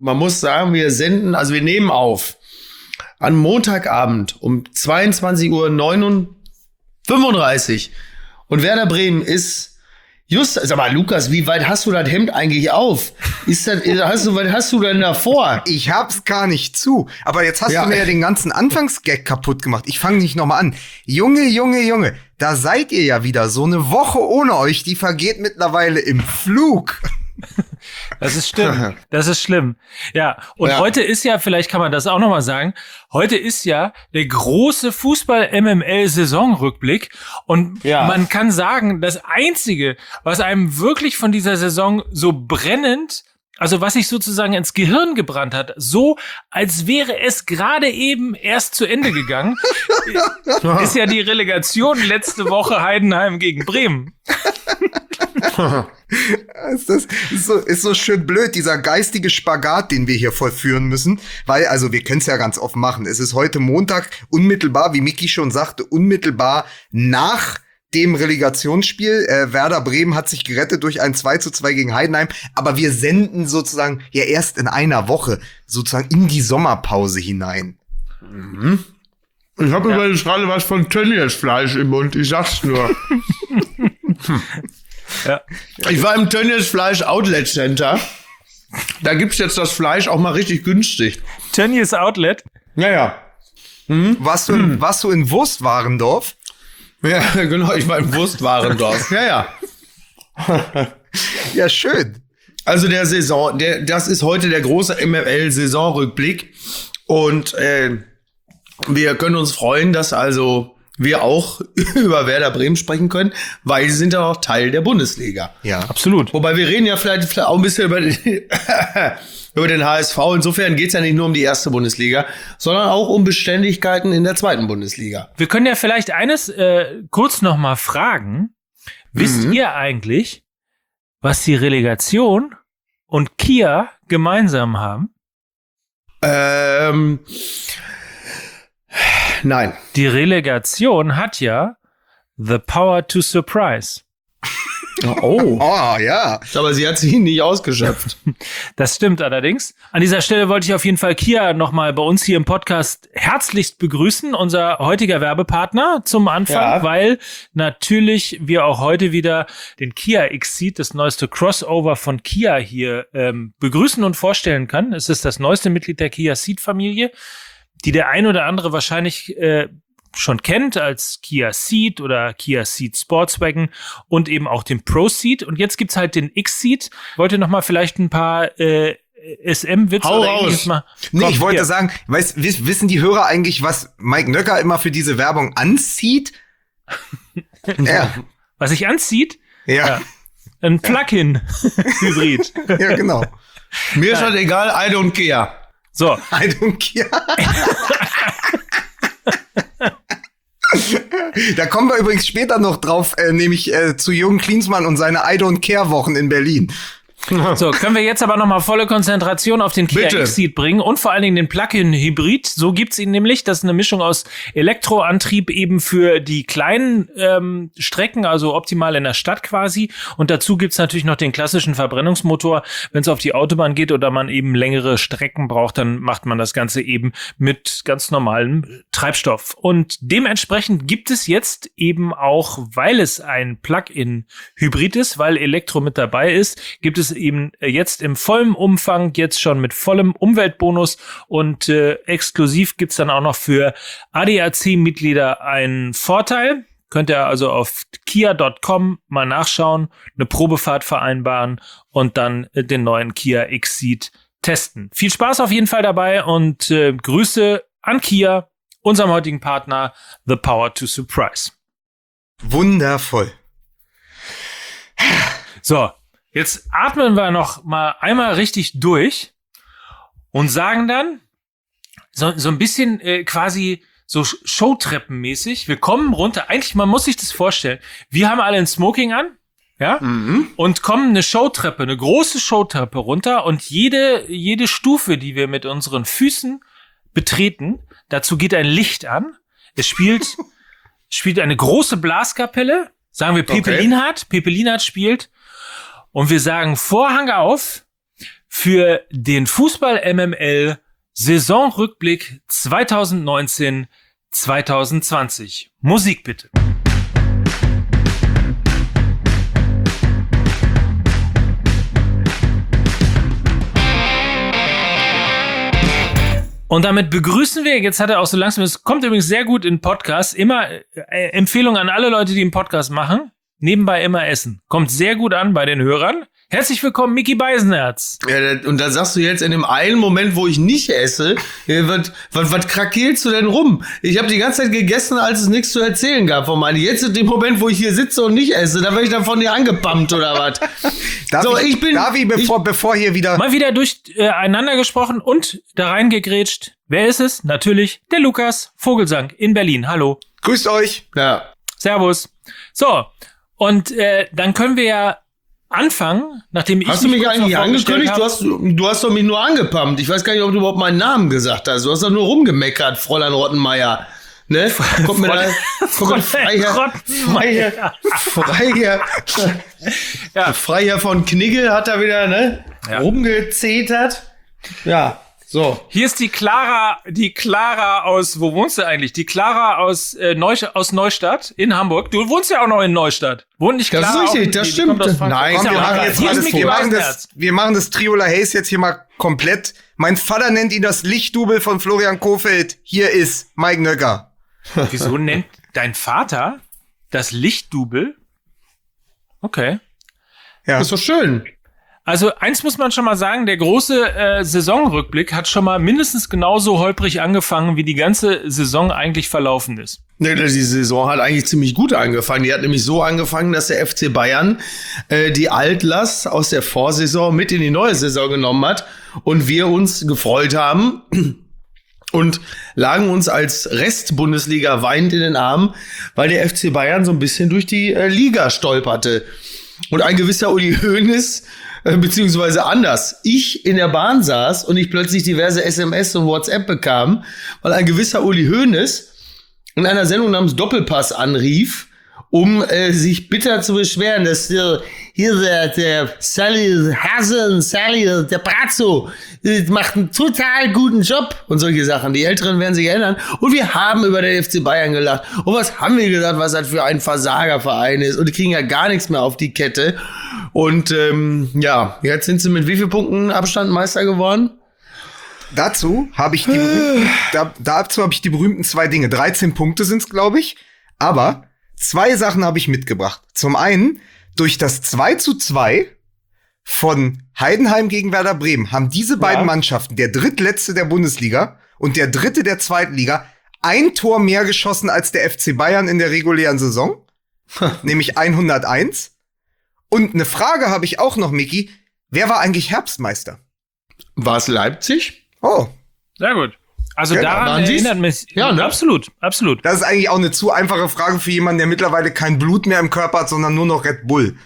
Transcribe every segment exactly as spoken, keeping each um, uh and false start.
man muss sagen, wir senden, also wir nehmen auf an Montagabend um zweiundzwanzig Uhr fünfunddreißig und Werder Bremen ist just, sag mal, Lukas, wie weit hast du das Hemd eigentlich auf? Ist das, hast du, was hast du denn davor? Ich hab's gar nicht zu. Aber jetzt hast ja. du mir ja den ganzen Anfangsgag kaputt gemacht. Ich fange nicht nochmal an. Junge, Junge, Junge, da seid ihr ja wieder. So eine Woche ohne euch, die vergeht mittlerweile im Flug. Das ist schlimm. Das ist schlimm. Ja, und ja. heute ist ja, vielleicht kann man das auch nochmal sagen, heute ist ja der große Fußball-M M L-Saisonrückblick und ja. man kann sagen, das Einzige, was einem wirklich von dieser Saison so brennend, also was sich sozusagen ins Gehirn gebrannt hat, so als wäre es gerade eben erst zu Ende gegangen, ist ja die Relegation letzte Woche Heidenheim gegen Bremen. Das ist, so, ist so schön blöd, dieser geistige Spagat, den wir hier vollführen müssen. Weil, also wir können es ja ganz offen machen. Es ist heute Montag, unmittelbar, wie Miki schon sagte, unmittelbar nach dem Relegationsspiel. Äh, Werder Bremen hat sich gerettet durch ein zwei zu zwei gegen Heidenheim. Aber wir senden sozusagen ja erst in einer Woche sozusagen in die Sommerpause hinein. Mhm. Ich habe ja. übrigens gerade was von Tönnies-Fleisch im Mund. Ich sag's nur. Ja. Ich war im Tönnies Outlet Center. Da gibt's jetzt das Fleisch auch mal richtig günstig. Tönnies Outlet? Ja, ja. Mhm. Warst du, mhm. warst du in Wurstwarendorf? Ja, genau, ich war im Wurstwarendorf. Ja, ja. Ja, schön. Also der Saison, der, das ist heute der große M M L-Saisonrückblick. Und äh, wir können uns freuen, dass also wir auch über Werder Bremen sprechen können, weil sie sind ja auch Teil der Bundesliga. Ja, absolut. Wobei wir reden ja vielleicht, vielleicht auch ein bisschen über den, über den H S V. Insofern geht's ja nicht nur um die erste Bundesliga, sondern auch um Beständigkeiten in der zweiten Bundesliga. Wir können ja vielleicht eines äh, kurz noch mal fragen. Mhm. Wisst ihr eigentlich, was die Relegation und Kia gemeinsam haben? Ähm... Nein. Die Relegation hat ja the power to surprise. Oh. Oh, ja. Aber sie hat sie nicht ausgeschöpft. Das stimmt allerdings. An dieser Stelle wollte ich auf jeden Fall Kia nochmal bei uns hier im Podcast herzlichst begrüßen, unser heutiger Werbepartner zum Anfang, ja. weil natürlich wir auch heute wieder den Kia Xceed, das neueste Crossover von Kia hier ähm, begrüßen und vorstellen kann. Es ist das neueste Mitglied der Kia Ceed-Familie, die der ein oder andere wahrscheinlich äh, schon kennt als Kia Ceed oder Kia Ceed Sportswagen und eben auch den Pro Ceed. Und jetzt gibt's halt den Xceed. Wollt ihr noch mal vielleicht ein paar äh, S M-Witze oder ähnliches mal? Nee, Komm, ich wollte hier. sagen, weißt, wissen die Hörer eigentlich, was Mike Nöcker immer für diese Werbung anzieht? Ja. Was sich anzieht? Ja. ja. Ein Plug-in-Hybrid. Ja, genau. Mir ist das egal, I don't care. So. I don't care. Da kommen wir übrigens später noch drauf, äh, nämlich äh, zu Jürgen Klinsmann und seine I don't care Wochen in Berlin. So, können wir jetzt aber nochmal volle Konzentration auf den Kia Xceed bringen und vor allen Dingen den Plug-in-Hybrid. So gibt's ihn nämlich. Das ist eine Mischung aus Elektroantrieb eben für die kleinen ähm, Strecken, also optimal in der Stadt quasi. Und dazu gibt's natürlich noch den klassischen Verbrennungsmotor. Wenn es auf die Autobahn geht oder man eben längere Strecken braucht, dann macht man das Ganze eben mit ganz normalem Treibstoff. Und dementsprechend gibt es jetzt eben auch, weil es ein Plug-in-Hybrid ist, weil Elektro mit dabei ist, gibt es eben jetzt im vollen Umfang, jetzt schon mit vollem Umweltbonus und äh, exklusiv gibt's dann auch noch für A D A C-Mitglieder einen Vorteil. Könnt ihr also auf kia Punkt com mal nachschauen, eine Probefahrt vereinbaren und dann äh, den neuen Kia Xceed testen. Viel Spaß auf jeden Fall dabei und äh, Grüße an Kia, unserem heutigen Partner, The Power to Surprise. Wundervoll. So. Jetzt atmen wir noch mal einmal richtig durch und sagen dann so, so ein bisschen äh, quasi so Showtreppenmäßig. Wir kommen runter. Eigentlich, man muss sich das vorstellen. Wir haben alle ein Smoking an, ja, mhm. und kommen eine Showtreppe, eine große Showtreppe runter und jede, jede Stufe, die wir mit unseren Füßen betreten, dazu geht ein Licht an. Es spielt, spielt eine große Blaskapelle. Sagen wir Pepe Okay. Linhardt. Pepe Linhardt spielt. Und wir sagen Vorhang auf für den Fußball-M M L Saisonrückblick zwanzig neunzehn zwanzig zwanzig. Musik bitte. Und damit begrüßen wir, jetzt hat er auch so langsam, es kommt übrigens sehr gut in Podcasts, immer äh, Empfehlung an alle Leute, die einen Podcast machen, nebenbei immer essen. Kommt sehr gut an bei den Hörern. Herzlich willkommen, Micky Beisenherz. Ja, und da sagst du jetzt in dem einen Moment, wo ich nicht esse, was, was, was krakelst du denn rum? Ich habe die ganze Zeit gegessen, als es nichts zu erzählen gab von meinen. Jetzt in dem Moment, wo ich hier sitze und nicht esse, da werde ich dann von dir angepammt oder was? So, ich, ich bin... Davi, bevor, ich, bevor hier wieder... Mal wieder durcheinander äh, gesprochen und da reingegrätscht. Wer ist es? Natürlich der Lukas Vogelsang in Berlin. Hallo. Grüßt euch. Ja. Servus. So, und äh, dann können wir ja anfangen, nachdem ich Hast du mich eigentlich angekündigt? Du hast, du hast doch mich nur angepumpt. Ich weiß gar nicht, ob du überhaupt meinen Namen gesagt hast. Du hast doch nur rumgemeckert, Fräulein Rottenmeier. Ne? Kommt mir da, kommt Freiherr, Freiherr, Freiherr, ja. Freiherr von Knigge hat da wieder, ne? Ja. Rumgezetert. Ja. So. Hier ist die Clara, die Clara aus, wo wohnst du eigentlich? Die Clara aus, äh, Neu, aus Neustadt in Hamburg. Du wohnst ja auch noch in Neustadt. Wohnt nicht Clara? Das ist richtig, das stimmt. Nein, komm, wir, machen jetzt mal das, wir, machen das, wir machen das Triola Hayes jetzt hier mal komplett. Mein Vater nennt ihn das Lichtdubel von Florian Kohfeldt. Hier ist Mike Nöcker. Wieso nennt dein Vater das Lichtdubel? Okay. Ja. Das ist doch schön. Also eins muss man schon mal sagen, der große äh, Saisonrückblick hat schon mal mindestens genauso holprig angefangen, wie die ganze Saison eigentlich verlaufen ist. Nee, die Saison hat eigentlich ziemlich gut angefangen. Die hat nämlich so angefangen, dass der F C Bayern äh, die Altlast aus der Vorsaison mit in die neue Saison genommen hat und wir uns gefreut haben und lagen uns als Rest-Bundesliga weinend in den Armen, weil der F C Bayern so ein bisschen durch die äh, Liga stolperte. Und ein gewisser Uli Hoeneß, beziehungsweise anders, ich in der Bahn saß und ich plötzlich diverse S M S und WhatsApp bekam, weil ein gewisser Uli Hoeneß in einer Sendung namens Doppelpass anrief, um äh, sich bitter zu beschweren, dass der, hier der, der Sally Hasen, Sally, der Brazzo, macht einen total guten Job und solche Sachen. Die Älteren werden sich erinnern. Und wir haben über den F C Bayern gelacht. Und was haben wir gesagt, was das für ein Versagerverein ist? Und die kriegen ja gar nichts mehr auf die Kette. Und ähm, ja, jetzt sind sie mit wie vielen Punkten Abstand Meister geworden? Dazu habe ich die berühmten, da, dazu habe ich die berühmten zwei Dinge. dreizehn Punkte sind's, glaube ich. Aber zwei Sachen habe ich mitgebracht. Zum einen, durch das zwei zu zwei von Heidenheim gegen Werder Bremen haben diese beiden ja. Mannschaften, der drittletzte der Bundesliga und der dritte der zweiten Liga, ein Tor mehr geschossen als der F C Bayern in der regulären Saison, nämlich hunderteins. Und eine Frage habe ich auch noch, Micky. Wer war eigentlich Herbstmeister? War es Leipzig? Oh. Sehr gut. Also genau, daran erinnert mich. Ja, ne? Absolut, absolut. Das ist eigentlich auch eine zu einfache Frage für jemanden, der mittlerweile kein Blut mehr im Körper hat, sondern nur noch Red Bull.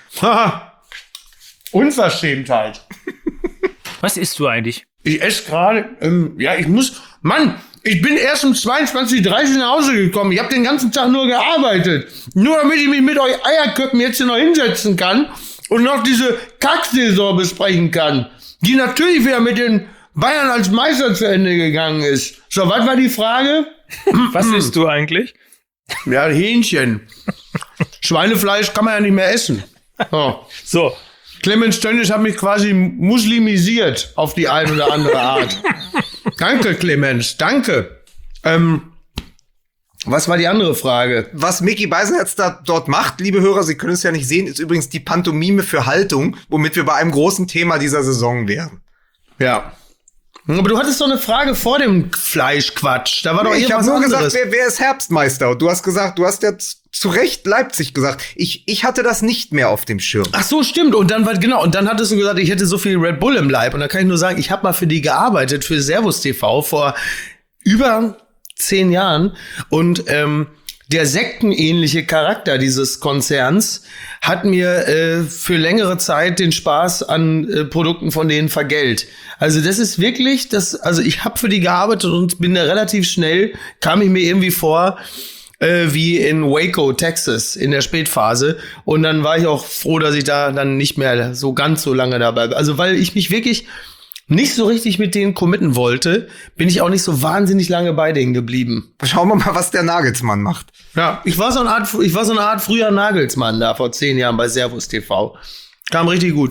Unverschämtheit. Was isst du eigentlich? Ich esse gerade, ähm, ja, ich muss, Mann, ich bin erst um zweiundzwanzig Uhr dreißig nach Hause gekommen. Ich habe den ganzen Tag nur gearbeitet. Nur damit ich mich mit euch Eierköppen jetzt hier noch hinsetzen kann und noch diese Kacksaison besprechen kann, die natürlich wieder mit den Bayern als Meister zu Ende gegangen ist. So, was war die Frage? Was isst du eigentlich? Ja, Hähnchen. Schweinefleisch kann man ja nicht mehr essen. So. So. Clemens Tönnies hat mich quasi muslimisiert auf die eine oder andere Art. Danke, Clemens, danke. Ähm, was war die andere Frage? Was Micky Beisenherz da dort macht, liebe Hörer, Sie können es ja nicht sehen, ist übrigens die Pantomime für Haltung, womit wir bei einem großen Thema dieser Saison wären. Ja. Aber du hattest doch eine Frage vor dem Fleischquatsch. Da war doch nee, irgendwas Ich habe nur anderes. gesagt, wer, wer ist Herbstmeister? Und du hast gesagt, du hast ja zu Recht Leipzig gesagt. Ich, ich hatte das nicht mehr auf dem Schirm. Ach so, stimmt. Und dann war genau. Und dann hattest du gesagt, ich hätte so viel Red Bull im Leib. Und da kann ich nur sagen, ich habe mal für die gearbeitet, für Servus T V vor über zehn Jahren. Und ähm, der sektenähnliche Charakter dieses Konzerns hat mir äh, für längere Zeit den Spaß an äh, Produkten von denen vergällt. Also das ist wirklich, das, also ich habe für die gearbeitet und bin da relativ schnell, kam ich mir irgendwie vor, äh, wie in Waco, Texas, in der Spätphase. Und dann war ich auch froh, dass ich da dann nicht mehr so ganz so lange dabei bin. Also weil ich mich wirklich nicht so richtig mit denen committen wollte, bin ich auch nicht so wahnsinnig lange bei denen geblieben. Schauen wir mal, was der Nagelsmann macht. Ja, ich war so eine Art, ich war so eine Art früher Nagelsmann da vor zehn Jahren bei Servus T V. Kam richtig gut.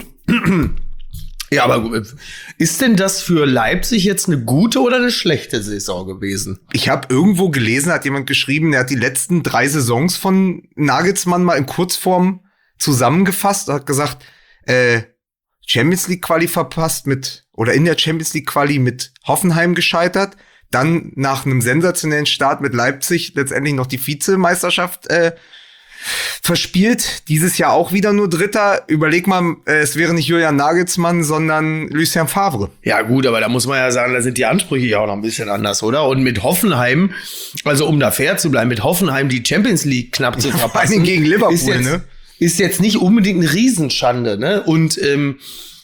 Ja, aber gut. Ist denn das für Leipzig jetzt eine gute oder eine schlechte Saison gewesen? Ich habe irgendwo gelesen, hat jemand geschrieben, der hat die letzten drei Saisons von Nagelsmann mal in Kurzform zusammengefasst und hat gesagt, äh, Champions League Quali verpasst mit, oder in der Champions League Quali mit Hoffenheim gescheitert, dann nach einem sensationellen Start mit Leipzig letztendlich noch die Vizemeisterschaft äh, verspielt. Dieses Jahr auch wieder nur Dritter. Überleg mal, äh, es wäre nicht Julian Nagelsmann, sondern Lucien Favre. Ja gut, aber da muss man ja sagen, da sind die Ansprüche ja auch noch ein bisschen anders, oder? Und mit Hoffenheim, also um da fair zu bleiben, mit Hoffenheim die Champions League knapp zu verpassen. Vor allem gegen Liverpool, ist jetzt, ne? Ist jetzt nicht unbedingt eine Riesenschande, ne? Und ähm,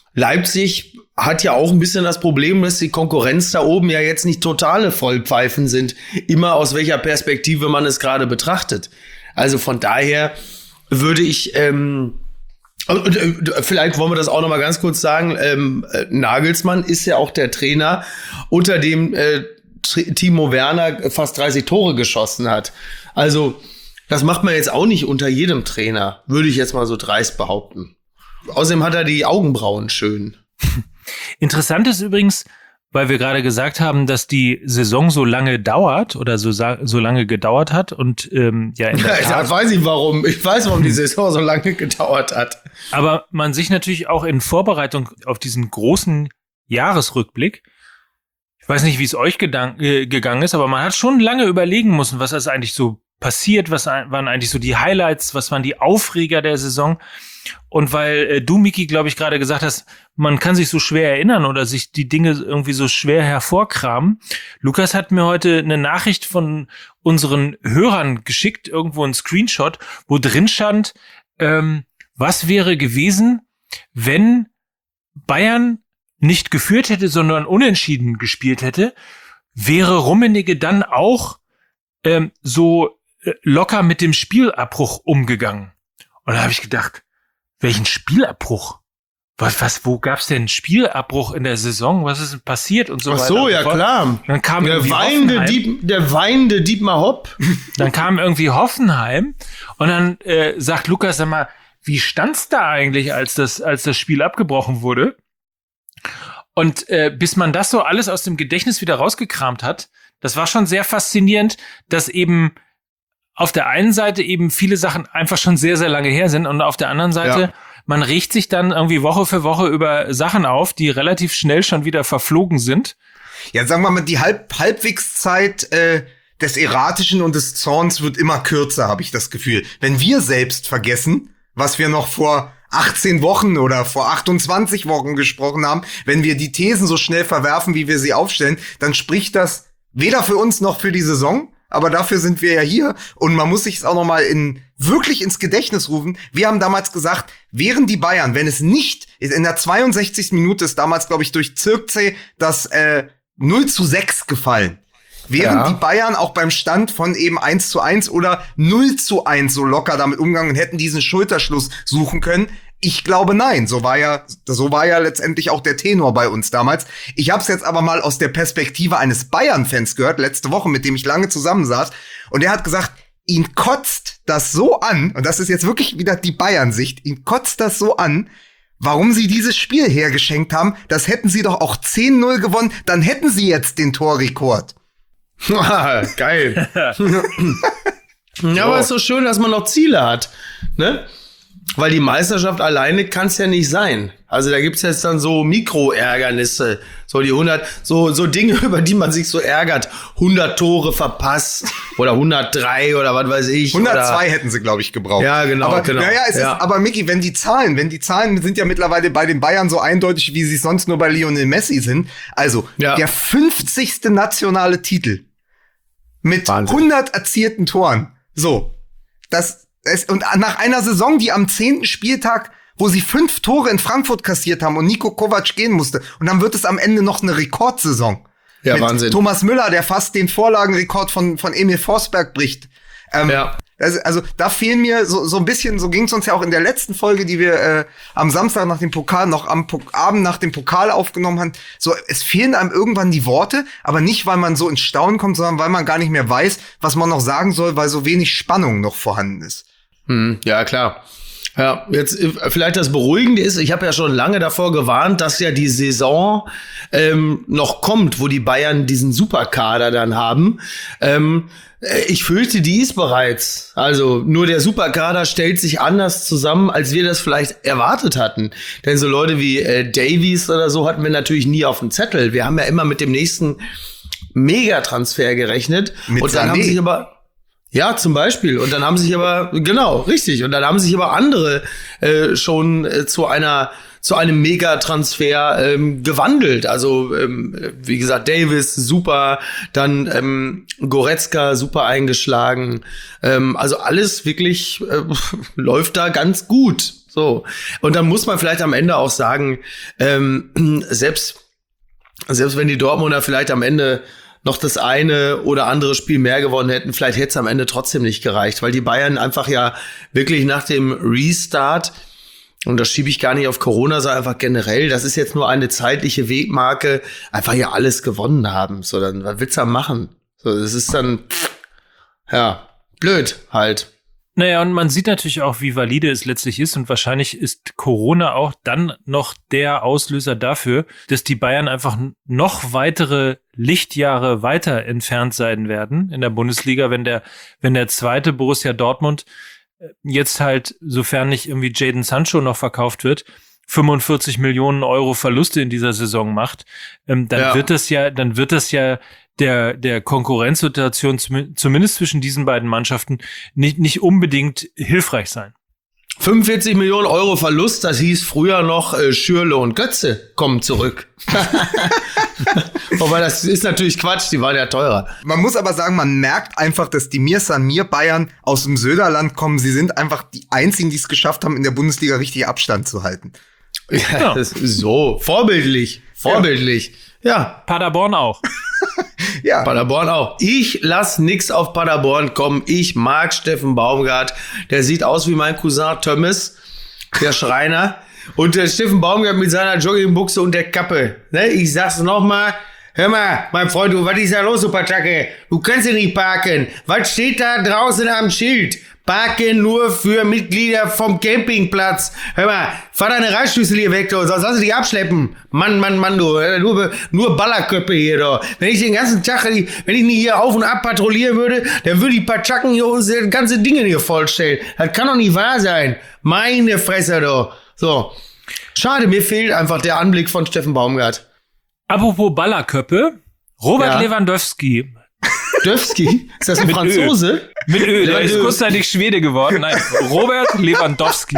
Leipzig hat ja auch ein bisschen das Problem, dass die Konkurrenz da oben ja jetzt nicht totale Vollpfeifen sind, immer aus welcher Perspektive man es gerade betrachtet. Also von daher würde ich, ähm, und, und, vielleicht wollen wir das auch noch mal ganz kurz sagen, ähm, Nagelsmann ist ja auch der Trainer, unter dem äh, Timo Werner fast dreißig Tore geschossen hat. Also das macht man jetzt auch nicht unter jedem Trainer, würde ich jetzt mal so dreist behaupten. Außerdem hat er die Augenbrauen schön. Interessant ist übrigens, weil wir gerade gesagt haben, dass die Saison so lange dauert oder so, so lange gedauert hat und ähm, ja in der Tat, ich weiß nicht warum. Ich weiß, warum die Saison so lange gedauert hat. Aber man sich natürlich auch in Vorbereitung auf diesen großen Jahresrückblick, ich weiß nicht, wie es euch gedank, äh, gegangen ist, aber man hat schon lange überlegen müssen, was ist eigentlich so passiert, was waren eigentlich so die Highlights, was waren die Aufreger der Saison. Und weil äh, du, Miki, glaube ich, gerade gesagt hast, man kann sich so schwer erinnern oder sich die Dinge irgendwie so schwer hervorkramen. Lukas hat mir heute eine Nachricht von unseren Hörern geschickt, irgendwo ein Screenshot, wo drin stand, ähm, was wäre gewesen, wenn Bayern nicht geführt hätte, sondern unentschieden gespielt hätte, wäre Rummenigge dann auch ähm, so äh, locker mit dem Spielabbruch umgegangen. Und da habe ich gedacht, welchen Spielabbruch? Was, was, wo gab's denn Spielabbruch in der Saison? Was ist denn passiert und so weiter? Ach so, ja klar. Dann kam der weinende Diep, der weinende Dietmar Hopp. Dann kam irgendwie Hoffenheim und dann äh, sagt Lukas, sag mal, wie stand's da eigentlich, als das, als das Spiel abgebrochen wurde? Und äh, bis man das so alles aus dem Gedächtnis wieder rausgekramt hat, das war schon sehr faszinierend, dass eben auf der einen Seite eben viele Sachen einfach schon sehr, sehr lange her sind und auf der anderen Seite, ja, man regt sich dann irgendwie Woche für Woche über Sachen auf, die relativ schnell schon wieder verflogen sind. Ja, sagen wir mal, die Halb Halbwegszeit äh, des Erratischen und des Zorns wird immer kürzer, habe ich das Gefühl. Wenn wir selbst vergessen, was wir noch vor achtzehn Wochen oder vor achtundzwanzig Wochen gesprochen haben, wenn wir die Thesen so schnell verwerfen, wie wir sie aufstellen, dann spricht das weder für uns noch für die Saison. Aber dafür sind wir ja hier und man muss sich es auch noch mal in wirklich ins Gedächtnis rufen. Wir haben damals gesagt, wären die Bayern, wenn es nicht in der zweiundsechzigsten Minute ist damals, glaube ich, durch Zirkzee das äh, null zu sechs gefallen. Wären ja. die Bayern auch beim Stand von eben eins zu eins oder null zu eins so locker damit umgegangen und hätten diesen Schulterschluss suchen können? Ich glaube, nein. So war ja, so war ja letztendlich auch der Tenor bei uns damals. Ich habe es jetzt aber mal aus der Perspektive eines Bayern-Fans gehört, letzte Woche, mit dem ich lange zusammensaß. Und er hat gesagt, ihn kotzt das so an, und das ist jetzt wirklich wieder die Bayern-Sicht, ihn kotzt das so an, warum sie dieses Spiel hergeschenkt haben. Das hätten sie doch auch zehn null gewonnen, dann hätten sie jetzt den Torrekord. Geil. Ja, aber es ist so schön, dass man noch Ziele hat, ne? Weil die Meisterschaft alleine kann es ja nicht sein. Also da gibt's jetzt dann so Mikroärgernisse, so die hundert, so so Dinge, über die man sich so ärgert. hundert Tore verpasst oder hundertdrei oder was weiß ich. hundertzwei oder hätten sie, glaube ich, gebraucht. Ja, genau. Aber, genau. Naja, es ja. ist, aber Micky, wenn die Zahlen, wenn die Zahlen sind ja mittlerweile bei den Bayern so eindeutig, wie sie sonst nur bei Lionel Messi sind. Also ja. der fünfzigste nationale Titel mit Wahnsinn. hundert erzielten Toren. So, das Es, und nach einer Saison, die am zehnten Spieltag, wo sie fünf Tore in Frankfurt kassiert haben und Niko Kovac gehen musste. Und dann wird es am Ende noch eine Rekordsaison. Ja, mit Wahnsinn. Thomas Müller, der fast den Vorlagenrekord von, von Emil Forsberg bricht. Ähm, ja. Also, also da fehlen mir so, so ein bisschen, so ging es uns ja auch in der letzten Folge, die wir äh, am Samstag nach dem Pokal, noch am Pok- Abend nach dem Pokal aufgenommen haben. So, es fehlen einem irgendwann die Worte, aber nicht, weil man so ins Staunen kommt, sondern weil man gar nicht mehr weiß, was man noch sagen soll, weil so wenig Spannung noch vorhanden ist. Hm, ja, klar. Ja, jetzt vielleicht das Beruhigende ist, ich habe ja schon lange davor gewarnt, dass ja die Saison ähm, noch kommt, wo die Bayern diesen Superkader dann haben. Ähm, ich fürchte, die ist bereits. Also nur der Superkader stellt sich anders zusammen, als wir das vielleicht erwartet hatten. Denn so Leute wie äh, Davies oder so hatten wir natürlich nie auf dem Zettel. Wir haben ja immer mit dem nächsten Megatransfer gerechnet. Mit und dann Sané. haben sich aber Ja, zum Beispiel. Und dann haben sich aber, genau, richtig. Und dann haben sich aber andere äh, schon äh, zu einer, zu einem Megatransfer ähm, gewandelt. Also, ähm, wie gesagt, Davis, super. Dann ähm, Goretzka, super eingeschlagen. Ähm, also alles wirklich äh, läuft da ganz gut. So. Und dann muss man vielleicht am Ende auch sagen, ähm, selbst, selbst wenn die Dortmunder vielleicht am Ende noch das eine oder andere Spiel mehr gewonnen hätten, vielleicht hätte es am Ende trotzdem nicht gereicht, weil die Bayern einfach ja wirklich nach dem Restart, und das schiebe ich gar nicht auf Corona, sondern einfach generell, das ist jetzt nur eine zeitliche Wegmarke, einfach ja alles gewonnen haben. So, dann, was willst du da machen? So, das ist dann, ja, blöd halt. Naja, und man sieht natürlich auch, wie valide es letztlich ist, und wahrscheinlich ist Corona auch dann noch der Auslöser dafür, dass die Bayern einfach noch weitere Lichtjahre weiter entfernt sein werden in der Bundesliga, wenn der, wenn der zweite Borussia Dortmund jetzt halt, sofern nicht irgendwie Jadon Sancho noch verkauft wird, fünfundvierzig Millionen Euro Verluste in dieser Saison macht, ähm, dann Ja. wird das ja, dann wird das ja der, der Konkurrenzsituation zum, zumindest zwischen diesen beiden Mannschaften nicht, nicht unbedingt hilfreich sein. fünfundvierzig Millionen Euro Verlust, das hieß früher noch äh, Schürrle und Götze kommen zurück. Wobei, das ist natürlich Quatsch, die waren ja teurer. Man muss aber sagen, man merkt einfach, dass die Mir San Mir Bayern aus dem Söderland kommen. Sie sind einfach die einzigen, die es geschafft haben, in der Bundesliga richtig Abstand zu halten. Ja, Ja. das ist so vorbildlich, vorbildlich. Ja, Paderborn auch. Ja, Paderborn auch. Ich lass nix auf Paderborn kommen. Ich mag Steffen Baumgart. Der sieht aus wie mein Cousin Thomas, der Schreiner. Und der Steffen Baumgart mit seiner Joggingbuchse und der Kappe. Ne, ich sag's nochmal. Hör mal, mein Freund, du, was ist da los, du Patschacke? Du kannst hier nicht parken. Was steht da draußen am Schild? Parken nur für Mitglieder vom Campingplatz. Hör mal, fahr deine Reißschlüssel hier weg, du, sonst lass dich abschleppen. Mann, Mann, Mann, du, nur, nur Ballerköpfe hier, du. Wenn ich den ganzen Tag, wenn ich nicht hier auf und ab patrouillieren würde, dann würde die Patschacken hier uns ganze Dinge hier vollstellen. Das kann doch nicht wahr sein. Meine Fresse, du. So. Schade, mir fehlt einfach der Anblick von Steffen Baumgart. Apropos Ballerköppe, Robert Ja. Lewandowski. Döfski? Ist das ein Mit Franzose? Mit Öl, der ist Lewandowski. kurzzeitig Schwede geworden. Nein, Robert Lewandowski.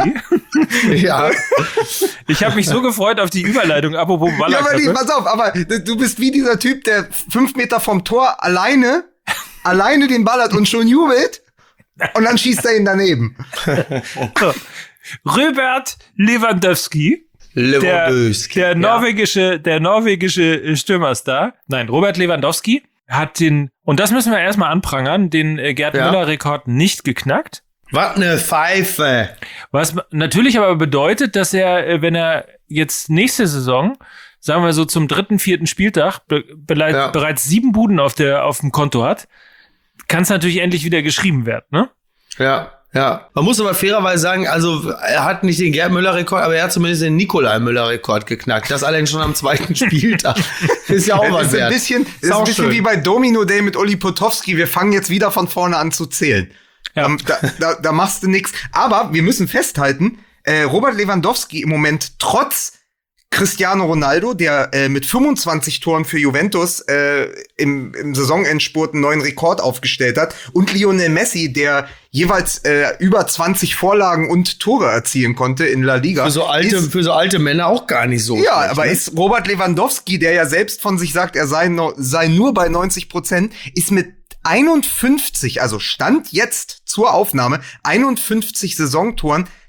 Ja. Ich habe mich so gefreut auf die Überleitung, apropos ja, aber die, Ballerköppe. pass auf, aber du bist wie dieser Typ, der fünf Meter vom Tor alleine, alleine den ballert und schon jubelt. Und dann schießt er ihn daneben. So. Robert Lewandowski. Der, Lewandowski. der Ja. norwegische, der norwegische Stürmerstar. Nein, Robert Lewandowski hat den, und das müssen wir erstmal anprangern, den äh, Gerd Ja. Müller-Rekord nicht geknackt. Was ne Pfeife. Was natürlich aber bedeutet, dass er, äh, wenn er jetzt nächste Saison, sagen wir so zum dritten, vierten Spieltag, be bele- Ja. bereits sieben Buden auf der, auf dem Konto hat, kann es natürlich endlich wieder geschrieben werden, ne? Ja, ja. Man muss aber fairerweise sagen, also er hat nicht den Gerd Müller-Rekord, aber er hat zumindest den Nikolai Müller-Rekord geknackt. Das allerdings schon am zweiten Spieltag. Ist ja auch Das was ist ein wert. bisschen, das ist auch ein bisschen schön. wie bei Domino Day mit Uli Potowski. Wir fangen jetzt wieder von vorne an zu zählen. Ja. Ähm, da, da, da machst du nix. Aber wir müssen festhalten, äh, Robert Lewandowski im Moment trotz Cristiano Ronaldo, der äh, mit fünfundzwanzig Toren für Juventus äh, im, im Saisonendspurt einen neuen Rekord aufgestellt hat, und Lionel Messi, der jeweils äh, über zwanzig Vorlagen und Tore erzielen konnte in La Liga. Für so alte, ist, für so alte Männer auch gar nicht so. ja, schlecht, aber ne? ist Robert Lewandowski, der ja selbst von sich sagt, er sei, no, sei nur bei neunzig Prozent, ist mit einundfünfzig, also Stand jetzt zur Aufnahme, einundfünfzig Saisontoren,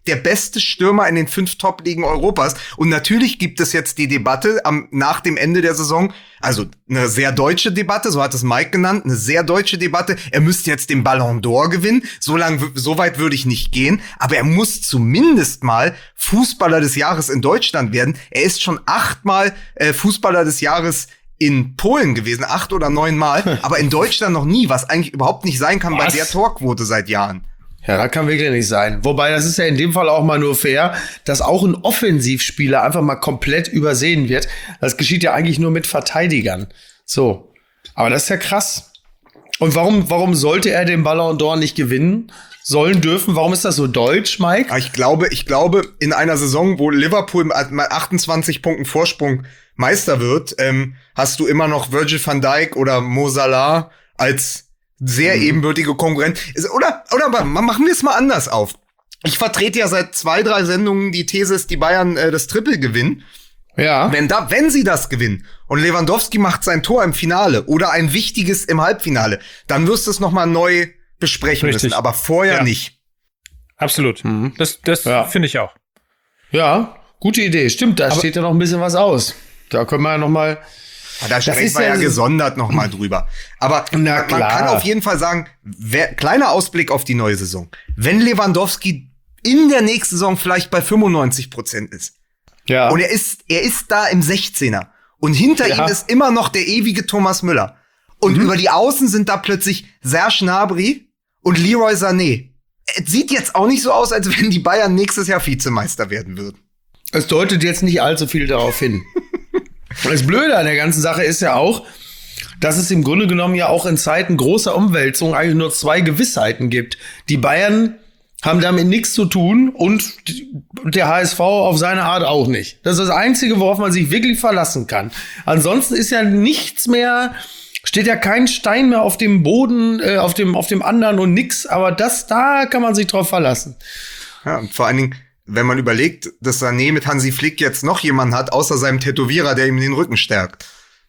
der beste Stürmer in den fünf Top-Ligen Europas. Und natürlich gibt es jetzt die Debatte am, nach dem Ende der Saison, also eine sehr deutsche Debatte, so hat es Mike genannt, eine sehr deutsche Debatte. Er müsste jetzt den Ballon d'Or gewinnen. So lang, so weit würde ich nicht gehen. Aber er muss zumindest mal Fußballer des Jahres in Deutschland werden. Er ist schon achtmal äh, Fußballer des Jahres in Polen gewesen, acht oder neun Mal, aber in Deutschland noch nie, was eigentlich überhaupt nicht sein kann was? bei der Torquote seit Jahren. Ja, das kann wirklich nicht sein. Wobei, das ist ja in dem Fall auch mal nur fair, dass auch ein Offensivspieler einfach mal komplett übersehen wird. Das geschieht ja eigentlich nur mit Verteidigern. So. Aber das ist ja krass. Und warum, warum sollte er den Ballon d'Or nicht gewinnen? Sollen, dürfen? Warum ist das so deutsch, Mike? Ich glaube, ich glaube, in einer Saison, wo Liverpool mit achtundzwanzig Punkten Vorsprung Meister wird, ähm, hast du immer noch Virgil van Dijk oder Mo Salah als sehr mhm. ebenbürtige Konkurrent. Oder, oder machen wir es mal anders auf. Ich vertrete ja seit zwei, drei Sendungen die These, dass die Bayern äh, das Triple gewinnen. Ja. Wenn da, wenn sie das gewinnen und Lewandowski macht sein Tor im Finale oder ein wichtiges im Halbfinale, dann wirst du es noch mal neu besprechen Richtig. müssen, aber vorher ja. nicht. Absolut. Mhm. Das, das ja. finde ich auch. Ja, gute Idee. Stimmt, da aber steht ja noch ein bisschen was aus. Da können wir ja noch mal. Da sprechen wir ja, ja gesondert noch mal drüber. Aber Na, man kann auf jeden Fall sagen, wer, kleiner Ausblick auf die neue Saison. Wenn Lewandowski in der nächsten Saison vielleicht bei fünfundneunzig Prozent ist. Ja. Und er ist, er ist da im sechzehner. Und hinter ja. ihm ist immer noch der ewige Thomas Müller. Und mhm. über die Außen sind da plötzlich Serge Gnabry und Leroy Sané. Es sieht jetzt auch nicht so aus, als wenn die Bayern nächstes Jahr Vizemeister werden würden. Es deutet jetzt nicht allzu viel darauf hin. Das Blöde an der ganzen Sache ist ja auch, dass es im Grunde genommen ja auch in Zeiten großer Umwälzung eigentlich nur zwei Gewissheiten gibt. Die Bayern haben damit nichts zu tun und der H S V auf seine Art auch nicht. Das ist das Einzige, worauf man sich wirklich verlassen kann. Ansonsten ist ja nichts mehr, steht ja kein Stein mehr auf dem Boden, äh, auf dem, auf dem anderen und nix. Aber das, da kann man sich drauf verlassen. Ja, und vor allen Dingen, wenn man überlegt, dass Sané mit Hansi Flick jetzt noch jemanden hat, außer seinem Tätowierer, der ihm den Rücken stärkt.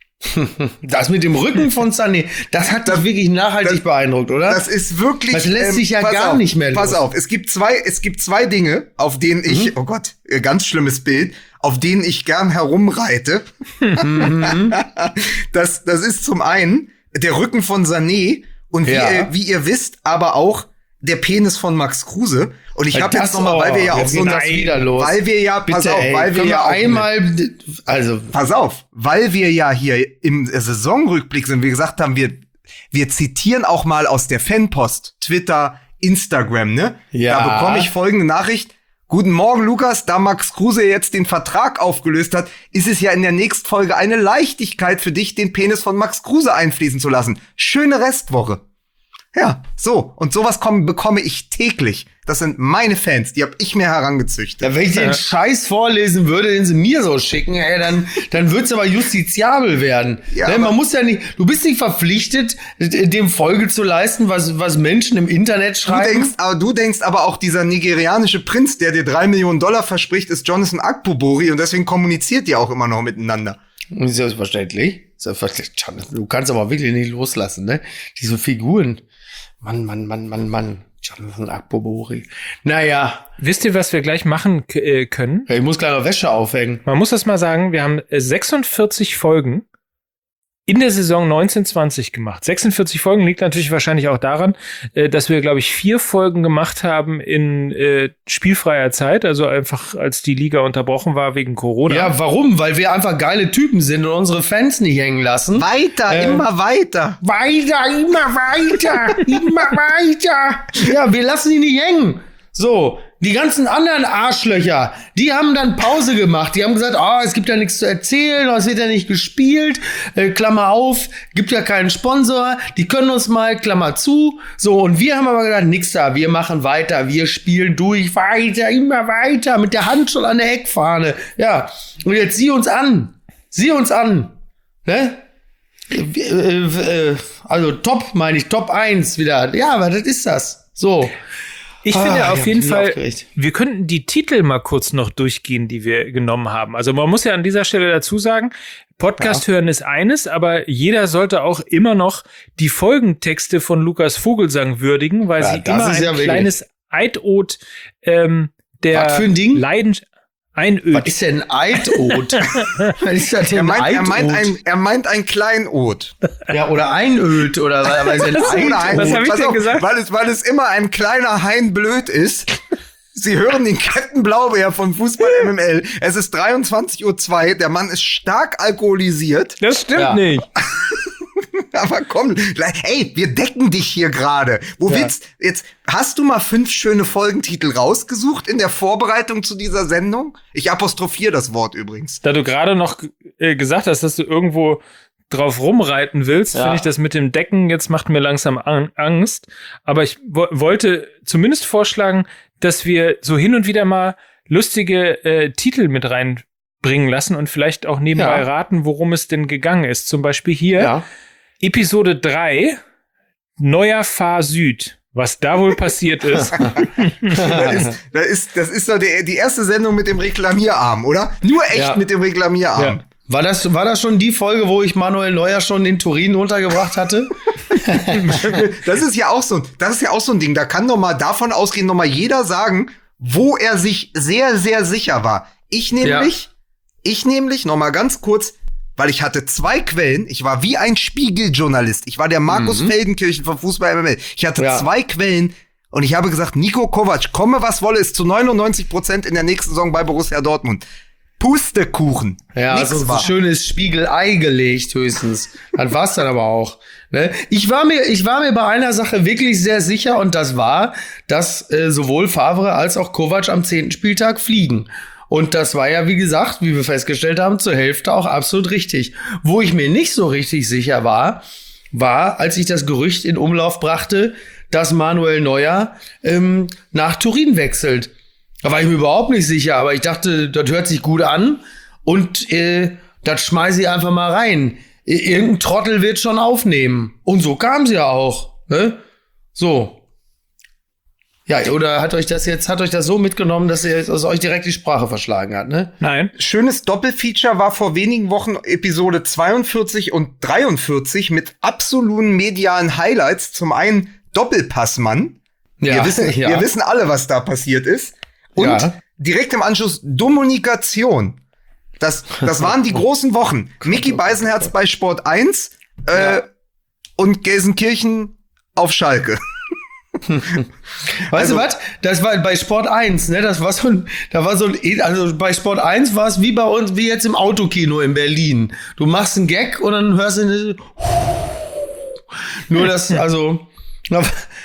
Das mit dem Rücken von Sané, das hat dich wirklich nachhaltig das, beeindruckt, oder? Das ist wirklich. Das lässt sich ja ähm, gar auf, nicht mehr los. Pass auf, es gibt zwei, es gibt zwei Dinge, auf denen ich, mhm. oh Gott, ganz schlimmes Bild, auf denen ich gern herumreite. Mhm. das, das ist zum einen der Rücken von Sané und wie, ja. ihr, wie ihr wisst, aber auch der Penis von Max Kruse. Und ich habe jetzt noch mal, weil wir ja auch so das wieder los. weil wir ja, pass Bitte, auf, ey, weil wir ja auch einmal, also pass auf, weil wir ja hier im Saisonrückblick sind, wir gesagt haben, wir wir zitieren auch mal aus der Fanpost, Twitter, Instagram, ne? Ja. Da bekomme ich folgende Nachricht: Guten Morgen, Lukas. Da Max Kruse jetzt den Vertrag aufgelöst hat, ist es ja in der nächsten Folge eine Leichtigkeit für dich, den Penis von Max Kruse einfließen zu lassen. Schöne Restwoche. Ja, so. Und sowas komm, bekomme ich täglich. Das sind meine Fans, die habe ich mir herangezüchtet. Ja, wenn ich den Scheiß vorlesen würde, den sie mir so schicken, ey, dann, dann wird's aber justiziabel werden. Ja, ne, man muss ja nicht, du bist nicht verpflichtet, dem Folge zu leisten, was, was Menschen im Internet schreiben. Du denkst, aber du denkst aber auch, dieser nigerianische Prinz, der dir drei Millionen Dollar verspricht, ist Jonathan Akpobori und deswegen kommuniziert ihr auch immer noch miteinander. Selbstverständlich. Selbstverständlich. Du kannst aber wirklich nicht loslassen, ne? Diese Figuren. Mann, Mann, Mann, Mann, Mann. Jonathan Akpobori. Naja. Wisst ihr, was wir gleich machen k- äh, können? Ja, ich muss gleich noch Wäsche aufhängen. Man muss das mal sagen, wir haben sechsundvierzig Folgen in der Saison neunzehn zwanzig gemacht. sechsundvierzig Folgen liegt natürlich wahrscheinlich auch daran, äh, dass wir, glaube ich, vier Folgen gemacht haben in äh, spielfreier Zeit, also einfach als die Liga unterbrochen war wegen Corona. Ja, warum? Weil wir einfach geile Typen sind und unsere Fans nicht hängen lassen. Weiter, äh, immer weiter. Weiter, immer weiter, immer weiter. Ja, wir lassen die nicht hängen. So, die ganzen anderen Arschlöcher, die haben dann Pause gemacht. Die haben gesagt, ah, oh, es gibt ja nichts zu erzählen, es wird ja nicht gespielt, äh, Klammer auf, gibt ja keinen Sponsor, die können uns mal, Klammer zu. So, und wir haben aber gesagt, nix da, wir machen weiter, wir spielen durch, weiter, immer weiter, mit der Hand schon an der Eckfahne. Ja, und jetzt sieh uns an, sieh uns an, ne? Also Top, meine ich, Top eins wieder. Ja, aber das ist das. So. Ich ah, finde auf jeden Fall, aufgeregt. Wir könnten die Titel mal kurz noch durchgehen, die wir genommen haben. Also man muss ja an dieser Stelle dazu sagen, Podcast ja. hören ist eines, aber jeder sollte auch immer noch die Folgentexte von Lukas Vogelsang würdigen, weil ja, sie immer ein ja kleines Eidot ähm, der Was für ein Ding? Leidenschaft. Einöd. Was ist denn ein Eidod? Was ist das denn Er meint, er, meint Eidod? ein, er meint ein Kleinod. Ja, oder Einöd, oder was was ist denn Oder ein, Eidod? Was hab ich pass denn auf, gesagt? Weil es, weil es immer ein kleiner Hein blöd ist. Sie hören den Captain Blaubeer von Fußball M M L. Es ist dreiundzwanzig Uhr zwei. Der Mann ist stark alkoholisiert. Das stimmt Ja. nicht. Aber komm, ey, wir decken dich hier gerade. Wo Ja. willst jetzt? Hast du mal fünf schöne Folgentitel rausgesucht in der Vorbereitung zu dieser Sendung? Ich apostrophiere das Wort übrigens. Da du gerade noch äh, gesagt hast, dass du irgendwo drauf rumreiten willst, Ja. finde ich das mit dem Decken jetzt macht mir langsam an- Angst. Aber ich wo wollte zumindest vorschlagen, dass wir so hin und wieder mal lustige äh, Titel mit reinbringen lassen und vielleicht auch nebenbei Ja. raten, worum es denn gegangen ist. Zum Beispiel hier Ja. Episode drei, Neuer Fahr Süd. Was da wohl passiert ist. Das ist, das ist, das ist doch die, die erste Sendung mit dem Reklamierarm, oder? Nur echt Ja. mit dem Reklamierarm. Ja. War das, war das schon die Folge, wo ich Manuel Neuer schon in Turin untergebracht hatte? Das ist ja auch so, das ist ja auch so ein Ding. Da kann doch mal davon ausgehen, noch mal jeder sagen, wo er sich sehr, sehr sicher war. Ich nämlich, ich nämlich, noch mal ganz kurz, weil ich hatte zwei Quellen. Ich war wie ein Spiegeljournalist. Ich war der Markus Feldenkirchen von Fußball M M L. Ich hatte Ja. zwei Quellen und ich habe gesagt, Niko Kovac, komme was wolle, ist zu neunundneunzig Prozent in der nächsten Saison bei Borussia Dortmund. Pustekuchen. Ja, Nix also so war. ein schönes Spiegelei gelegt höchstens. Das war's dann aber auch. Ne? Ich war mir, ich war mir bei einer Sache wirklich sehr sicher und das war, dass äh, sowohl Favre als auch Kovac am zehnten Spieltag fliegen. Und das war ja, wie gesagt, wie wir festgestellt haben, zur Hälfte auch absolut richtig. Wo ich mir nicht so richtig sicher war, war, als ich das Gerücht in Umlauf brachte, dass Manuel Neuer ähm, nach Turin wechselt. Da war ich mir überhaupt nicht sicher, aber ich dachte, das hört sich gut an und äh, das schmeiße ich einfach mal rein. I- Irgendein Trottel wird schon aufnehmen. Und so kam es ja auch. Ne? So. Ja, oder hat euch das jetzt, hat euch das so mitgenommen, dass ihr dass euch direkt die Sprache verschlagen hat, ne? Nein. Schönes Doppelfeature war vor wenigen Wochen Episode zweiundvierzig und dreiundvierzig mit absoluten medialen Highlights. Zum einen Doppelpassmann. Ja, wir, wissen, ja. wir wissen alle, was da passiert ist. Und Ja. direkt im Anschluss Kommunikation. Das, das waren die großen Wochen. Micky Beisenherz bei Sport eins äh, Ja. und Gelsenkirchen auf Schalke. Weißt Also- du was? Das war bei Sport eins, ne? Das war so ein, da war so ein, also bei Sport eins war es wie bei uns, wie jetzt im Autokino in Berlin. Du machst einen Gag und dann hörst du eine, nur das, also, das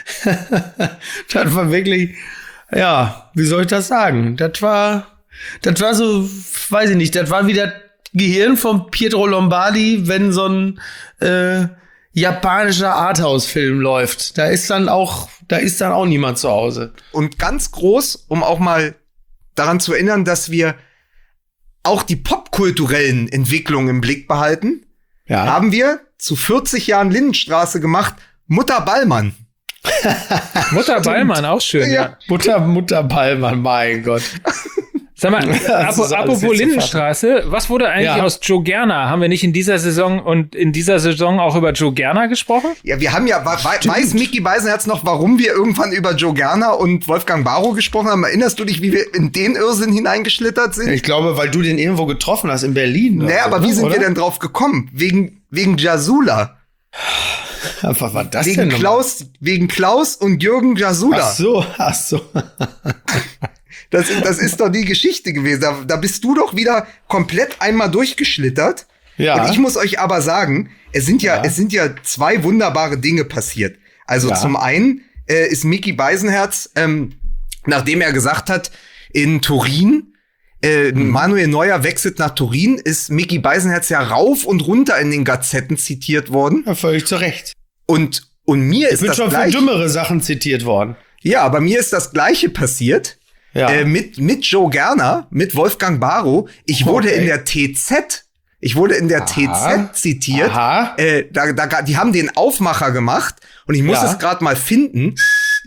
war wirklich, ja, wie soll ich das sagen? Das war, das war so, weiß ich nicht, das war wie das Gehirn von Pietro Lombardi, wenn so ein, äh, japanischer Arthouse-Film läuft. Da ist dann auch, da ist dann auch niemand zu Hause. Und ganz groß, um auch mal daran zu erinnern, dass wir auch die popkulturellen Entwicklungen im Blick behalten, Ja. haben wir zu vierzig Jahren Lindenstraße gemacht, Mutter Ballmann. Mutter Ballmann, auch schön. Ja. Ja. Mutter, Mutter Ballmann, mein Gott. Sag mal, Das ist ap alles apropos jetzt zu Lindenstraße, was wurde eigentlich Ja. aus Joe Gerner? Haben wir nicht in dieser Saison und in dieser Saison auch über Joe Gerner gesprochen? Ja, wir haben ja, we weiß Micky Beisenherz noch, warum wir irgendwann über Joe Gerner und Wolfgang Barrow gesprochen haben? Erinnerst du dich, wie wir in den Irrsinn hineingeschlittert sind? Ich glaube, weil du den irgendwo getroffen hast in Berlin. oder Naja, so, aber wie ne? sind Oder? wir denn drauf gekommen? Wegen, wegen Jasula. Was war das Wegen denn nochmal? Klaus, wegen Klaus und Jürgen Jasula. Ach so, ach so. Das, das ist doch die Geschichte gewesen. Da, da bist du doch wieder komplett einmal durchgeschlittert. Ja. Und ich muss euch aber sagen, es sind ja, Ja. es sind ja zwei wunderbare Dinge passiert. Also Ja. zum einen äh, ist Micky Beisenherz, ähm, nachdem er gesagt hat, in Turin, äh, Mhm. Manuel Neuer wechselt nach Turin, ist Micky Beisenherz ja rauf und runter in den Gazetten zitiert worden. Ja, völlig zu Recht. Und, und mir Ich ist bin das schon für gleiche. dümmere Sachen zitiert worden. Ja, aber mir ist das Gleiche passiert. Ja. Äh, mit, mit Joe Gerner, mit Wolfgang Barrow. Ich wurde Okay. in der T Z, ich wurde in der T Z zitiert. Aha. Äh, da, da, die haben den Aufmacher gemacht und ich muss Ja. es gerade mal finden.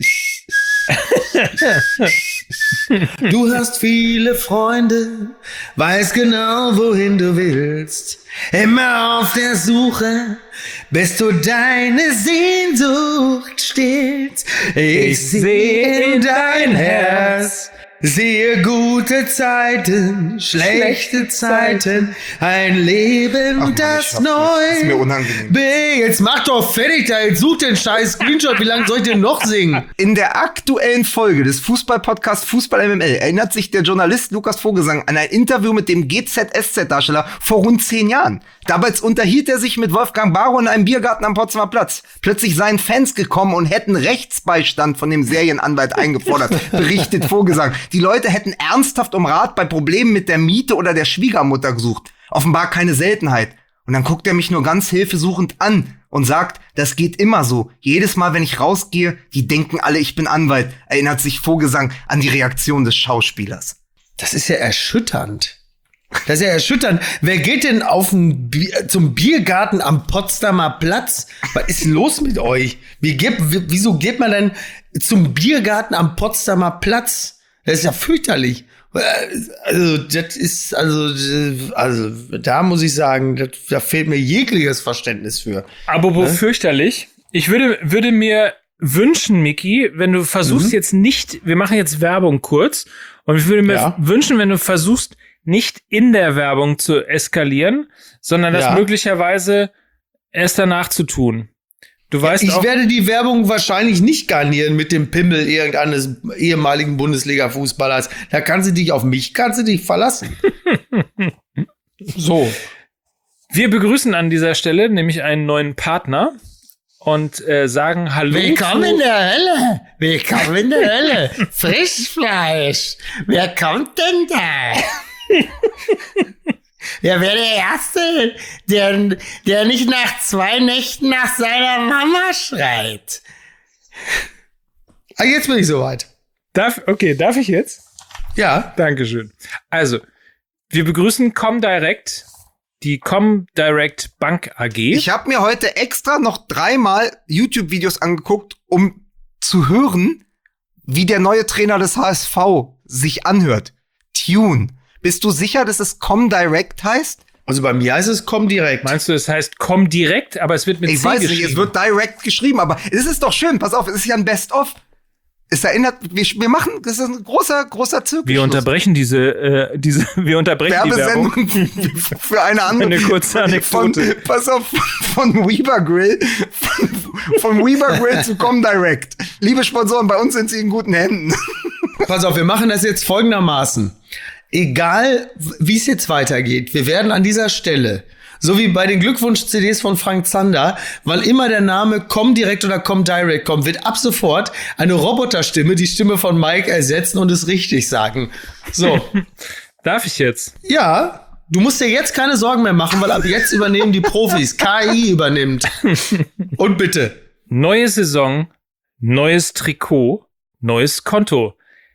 Du hast viele Freunde, weißt genau, wohin du willst. Immer auf der Suche, bis du deine Sehnsucht stillst. Ich Ich sehe in dein Herz Sehe gute Zeiten, schlechte Zeiten, ein Leben, Ach, das Mann, neu. Das ist mir unangenehm. B, jetzt mach doch fertig da, jetzt such den scheiß Screenshot, wie lange soll ich denn noch singen? In der aktuellen Folge des Fußball-Podcasts Fußball M M L erinnert sich der Journalist Lukas Vogelsang an ein Interview mit dem G Z S Z-Darsteller vor rund zehn Jahren. Dabei unterhielt er sich mit Wolfgang Barrow in einem Biergarten am Potsdamer Platz. Plötzlich seien Fans gekommen und hätten Rechtsbeistand von dem Serienanwalt eingefordert, berichtet Vogelsang. Die Leute hätten ernsthaft um Rat bei Problemen mit der Miete oder der Schwiegermutter gesucht. Offenbar keine Seltenheit. Und dann guckt er mich nur ganz hilfesuchend an und sagt, das geht immer so. Jedes Mal, wenn ich rausgehe, die denken alle, ich bin Anwalt, erinnert sich Vogelsang an die Reaktion des Schauspielers. Das ist ja erschütternd. Das ist ja erschütternd. Wer geht denn auf ein Bier, zum Biergarten am Potsdamer Platz? Was ist los mit euch? Wie geht, wieso geht man denn zum Biergarten am Potsdamer Platz? Das ist ja fürchterlich. Also, das ist, also, also, da muss ich sagen, das, da fehlt mir jegliches Verständnis für. Aber wo ne? fürchterlich? Ich würde, würde mir wünschen, Miki, wenn du versuchst mhm. jetzt nicht, wir machen jetzt Werbung kurz, und ich würde mir ja. wünschen, wenn du versuchst, nicht in der Werbung zu eskalieren, sondern das ja. möglicherweise erst danach zu tun. Du weißt ich auch, werde die Werbung wahrscheinlich nicht garnieren mit dem Pimmel irgendeines ehemaligen Bundesliga-Fußballers. Da kannst du dich auf mich, kannst du dich verlassen. So. Wir begrüßen an dieser Stelle nämlich einen neuen Partner und äh, sagen Hallo. Willkommen in der Hölle. Willkommen in der Hölle. Frischfleisch. Wer kommt denn da? Wer wäre der Erste, der, der nicht nach zwei Nächten nach seiner Mama schreit? Ah, jetzt bin ich soweit. Darf, okay, darf ich jetzt? Ja. Dankeschön. Also, wir begrüßen Comdirect, die Comdirect Bank A G. Ich habe mir heute extra noch dreimal YouTube-Videos angeguckt, um zu hören, wie der neue Trainer des H S V sich anhört. Tune. Bist du sicher, dass es Comdirect heißt? Also bei mir heißt es Comdirect. Meinst du, es heißt Comdirect, aber es wird mit ich C weiß geschrieben? nicht, es wird Direct geschrieben, aber es ist doch schön. Pass auf, es ist ja ein Best-of. Es erinnert, wir, wir machen, das ist ein großer, großer Zirkel. Wir unterbrechen diese, äh, diese, wir unterbrechen Werbesendung die Werbung. für eine andere. Eine kurze Anekdote. Von, pass auf, von Weber Grill, von, von Weber Grill zu Comdirect. Liebe Sponsoren, bei uns sind sie in guten Händen. Pass auf, wir machen das jetzt folgendermaßen. Egal, wie es jetzt weitergeht, wir werden an dieser Stelle, so wie bei den Glückwunsch-C Ds von Frank Zander, weil immer der Name Comdirect oder Comdirect kommt, wird ab sofort eine Roboterstimme die Stimme von Mike ersetzen und es richtig sagen. So. Darf ich jetzt? Ja, du musst dir jetzt keine Sorgen mehr machen, weil ab jetzt übernehmen die Profis. K I übernimmt. Und bitte. Neue Saison, neues Trikot, neues Konto.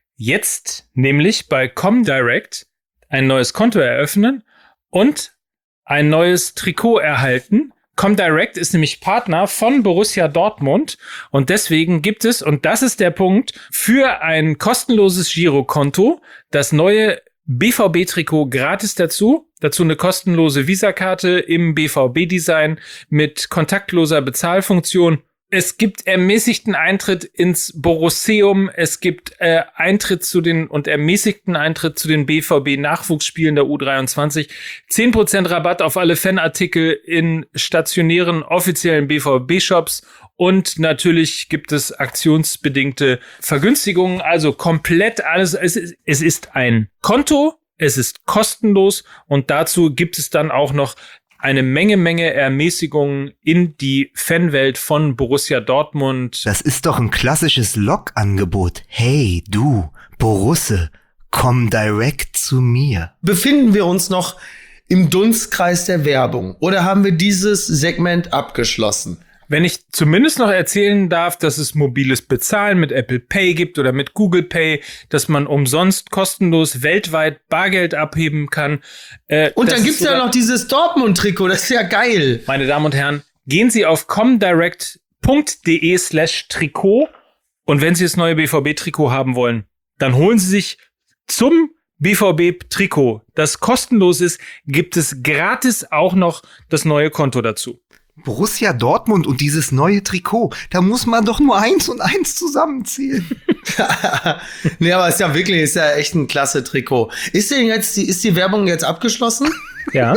Jetzt nämlich bei Comdirect ein neues Konto eröffnen und ein neues Trikot erhalten. Comdirect ist nämlich Partner von Borussia Dortmund und deswegen gibt es, und das ist der Punkt, für ein kostenloses Girokonto das neue B V B-Trikot gratis dazu. Dazu eine kostenlose Visakarte im B V B-Design mit kontaktloser Bezahlfunktion. Es gibt ermäßigten Eintritt ins Borusseum. Es gibt äh, Eintritt zu den und ermäßigten Eintritt zu den B V B-Nachwuchsspielen der U dreiundzwanzig. zehn Prozent Rabatt auf alle Fanartikel in stationären offiziellen B V B-Shops. Und natürlich gibt es aktionsbedingte Vergünstigungen. Also komplett alles. Es ist, es ist ein Konto. Es ist kostenlos. Und dazu gibt es dann auch noch eine Menge, Menge Ermäßigungen in die Fanwelt von Borussia Dortmund. Das ist doch ein klassisches Log-Angebot. Hey, du, Borusse, komm direkt zu mir. Befinden wir uns noch im Dunstkreis der Werbung oder haben wir dieses Segment abgeschlossen? Wenn ich zumindest noch erzählen darf, dass es mobiles Bezahlen mit Apple Pay gibt oder mit Google Pay, dass man umsonst kostenlos weltweit Bargeld abheben kann. Äh, und dann gibt's ja noch dieses Dortmund-Trikot, das ist ja geil. Meine Damen und Herren, gehen Sie auf comdirect.de slash Trikot und wenn Sie das neue B V B-Trikot haben wollen, dann holen Sie sich zum B V B-Trikot, das kostenlos ist, gibt es gratis auch noch das neue Konto dazu. Borussia Dortmund und dieses neue Trikot, da muss man doch nur eins und eins zusammenzählen. Nee, aber ist ja wirklich, ist ja echt ein klasse Trikot. Ist denn jetzt die, ist die Werbung jetzt abgeschlossen? Ja.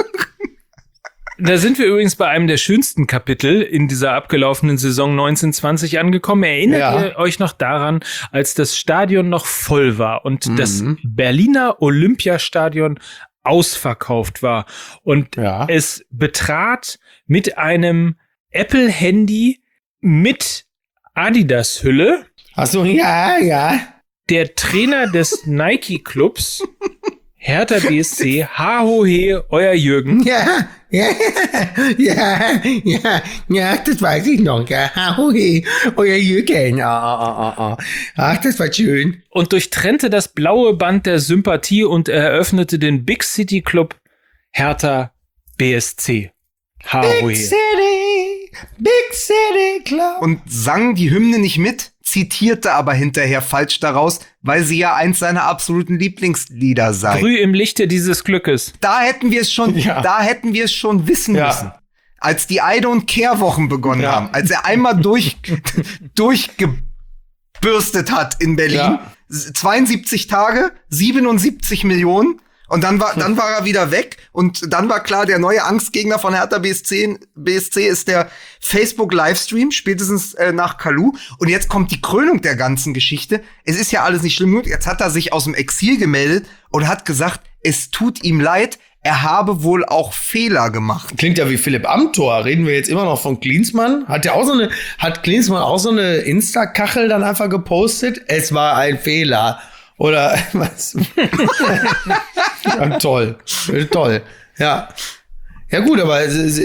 Da sind wir übrigens bei einem der schönsten Kapitel in dieser abgelaufenen Saison neunzehn zwanzig angekommen. Erinnert Ja. ihr euch noch daran, als das Stadion noch voll war und Mhm. das Berliner Olympiastadion ausverkauft war und Ja. es betrat mit einem Apple-Handy mit Adidas-Hülle Ach so, ja, ja. der Trainer des Nike-Clubs Hertha B S C, ha ho he, euer Jürgen. Ja, ja, ja, ja, ja, das weiß ich noch. Ja, okay, euer Jürgen. Ah, ah, ah, ah. Ach, das war schön. Und durchtrennte das blaue Band der Sympathie und eröffnete den Big City Club Hertha B S C. Ha ho Big he. City, Big City Club. Und sang die Hymne nicht mit, zitierte aber hinterher falsch daraus, weil sie ja eins seiner absoluten Lieblingslieder sei. Früh im Lichte dieses Glückes. Da hätten wir es schon, Ja. da hätten wir es schon wissen Ja. müssen. Als die Eide- und Kehrwochen begonnen Ja. haben, als er einmal durch, durchgebürstet hat in Berlin. Ja. zweiundsiebzig Tage, siebenundsiebzig Millionen. Und dann war, dann war er wieder weg. Und dann war klar, der neue Angstgegner von Hertha B S C, B S C ist der Facebook-Livestream, spätestens äh, nach Kalou. Und jetzt kommt die Krönung der ganzen Geschichte. Es ist ja alles nicht schlimm. Jetzt hat er sich aus dem Exil gemeldet und hat gesagt, es tut ihm leid, er habe wohl auch Fehler gemacht. Klingt ja wie Philipp Amthor. Reden wir jetzt immer noch von Klinsmann? Hat der auch so eine, hat Klinsmann auch so eine Insta-Kachel dann einfach gepostet? Es war ein Fehler. Oder was? Ja, toll. Toll. Ja. Ja gut, aber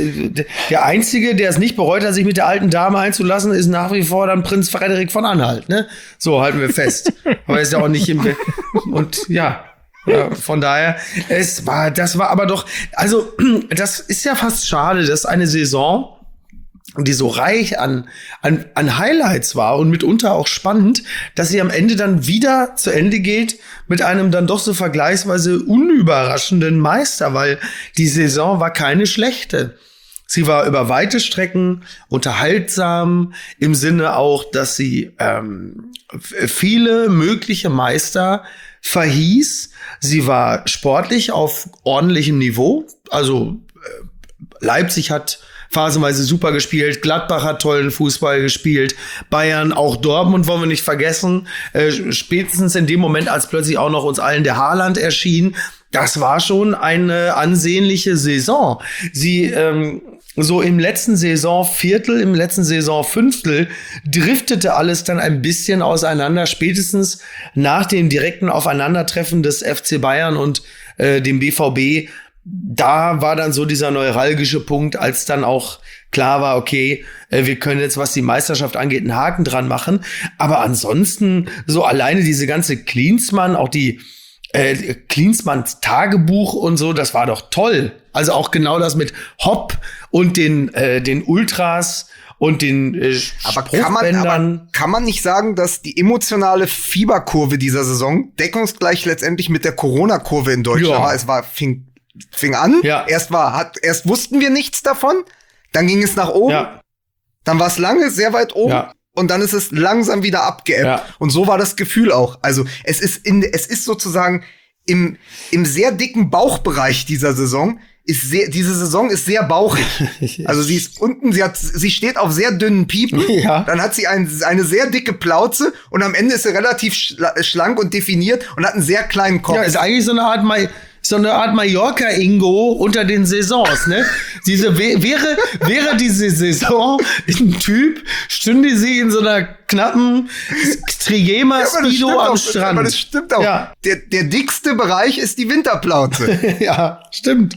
der Einzige, der es nicht bereut hat, sich mit der alten Dame einzulassen, ist nach wie vor dann Prinz Frederik von Anhalt. Ne? So halten wir fest. Aber er ist ja auch nicht im... Be- Und ja... Ja, von daher, es war, das war aber doch, also, das ist ja fast schade, dass eine Saison, die so reich an, an, an Highlights war und mitunter auch spannend, dass sie am Ende dann wieder zu Ende geht mit einem dann doch so vergleichsweise unüberraschenden Meister, weil die Saison war keine schlechte. Sie war über weite Strecken unterhaltsam, im Sinne auch, dass sie ähm, viele mögliche Meister verhieß. Sie war sportlich auf ordentlichem Niveau. Also äh, Leipzig hat phasenweise super gespielt, Gladbach hat tollen Fußball gespielt, Bayern, auch Dortmund wollen wir nicht vergessen. Äh, spätestens in dem Moment, als plötzlich auch noch uns allen der Haaland erschien, das war schon eine ansehnliche Saison. Sie ähm, so im letzten Saisonviertel, im letzten Saisonfünftel driftete alles dann ein bisschen auseinander, spätestens nach dem direkten Aufeinandertreffen des F C Bayern und äh, dem B V B. Da war dann so dieser neuralgische Punkt, als dann auch klar war, okay, äh, wir können jetzt, was die Meisterschaft angeht, einen Haken dran machen. Aber ansonsten so alleine diese ganze Klinsmann, auch die Äh, Klinsmanns Tagebuch und so, das war doch toll. Also auch genau das mit Hopp und den äh, den Ultras und den äh, Aber kann man, aber kann man nicht sagen, dass die emotionale Fieberkurve dieser Saison deckungsgleich letztendlich mit der Corona-Kurve in Deutschland Ja. war? Es war fing fing an. Ja. Erst war hat erst wussten wir nichts davon, dann ging es nach oben, Ja. dann war es lange sehr weit oben. Ja. Und dann ist es langsam wieder abgeebbt. Ja. Und so war das Gefühl auch. Also es ist in, es ist sozusagen im, im sehr dicken Bauchbereich dieser Saison ist sehr, diese Saison ist sehr bauchig. Also sie ist unten, sie hat, sie steht auf sehr dünnen Piepen. Ja. Dann hat sie ein, eine sehr dicke Plauze und am Ende ist sie relativ schla- schlank und definiert und hat einen sehr kleinen Kopf. Ja, ist eigentlich so eine Art Ma- so eine Art Mallorca-Ingo unter den Saisons, ne? Diese wär- wäre wäre diese Saison ein Typ, stünde sie in so einer knappen Trigema Ja, aber das Speedo stimmt am auch, Strand. aber das stimmt auch. Ja. Der, der dickste Bereich ist die Winterplauze. Ja, stimmt.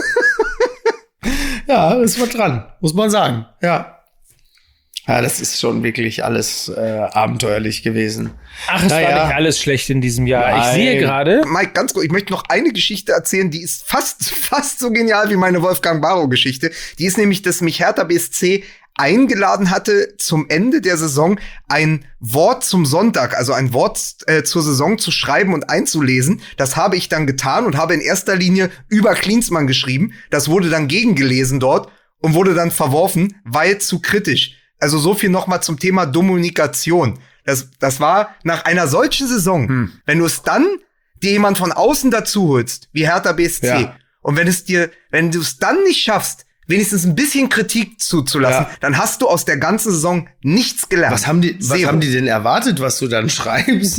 Ja, das war dran, muss man sagen. Ja. Ja, das ist schon wirklich alles äh, abenteuerlich gewesen. Ach, es Naja. war nicht alles schlecht in diesem Jahr. Ich Nein. sehe gerade, Mike, ganz kurz, ich möchte noch eine Geschichte erzählen, die ist fast, fast so genial wie meine Wolfgang Barrow-Geschichte. Die ist nämlich, dass mich Hertha B S C eingeladen hatte, zum Ende der Saison ein Wort zum Sonntag, also ein Wort äh, zur Saison zu schreiben und einzulesen. Das habe ich dann getan und habe in erster Linie über Klinsmann geschrieben. Das wurde dann gegengelesen dort. und wurde dann verworfen, weil zu kritisch. Also so viel nochmal zum Thema Kommunikation. Das, das war nach einer solchen Saison, hm. wenn du es dann dir jemand von außen dazu holst, wie Hertha B S C, ja. und wenn es dir, wenn du es dann nicht schaffst, wenigstens ein bisschen Kritik zuzulassen, ja. dann hast du aus der ganzen Saison nichts gelernt. Was haben die, was haben die denn erwartet, was du dann schreibst?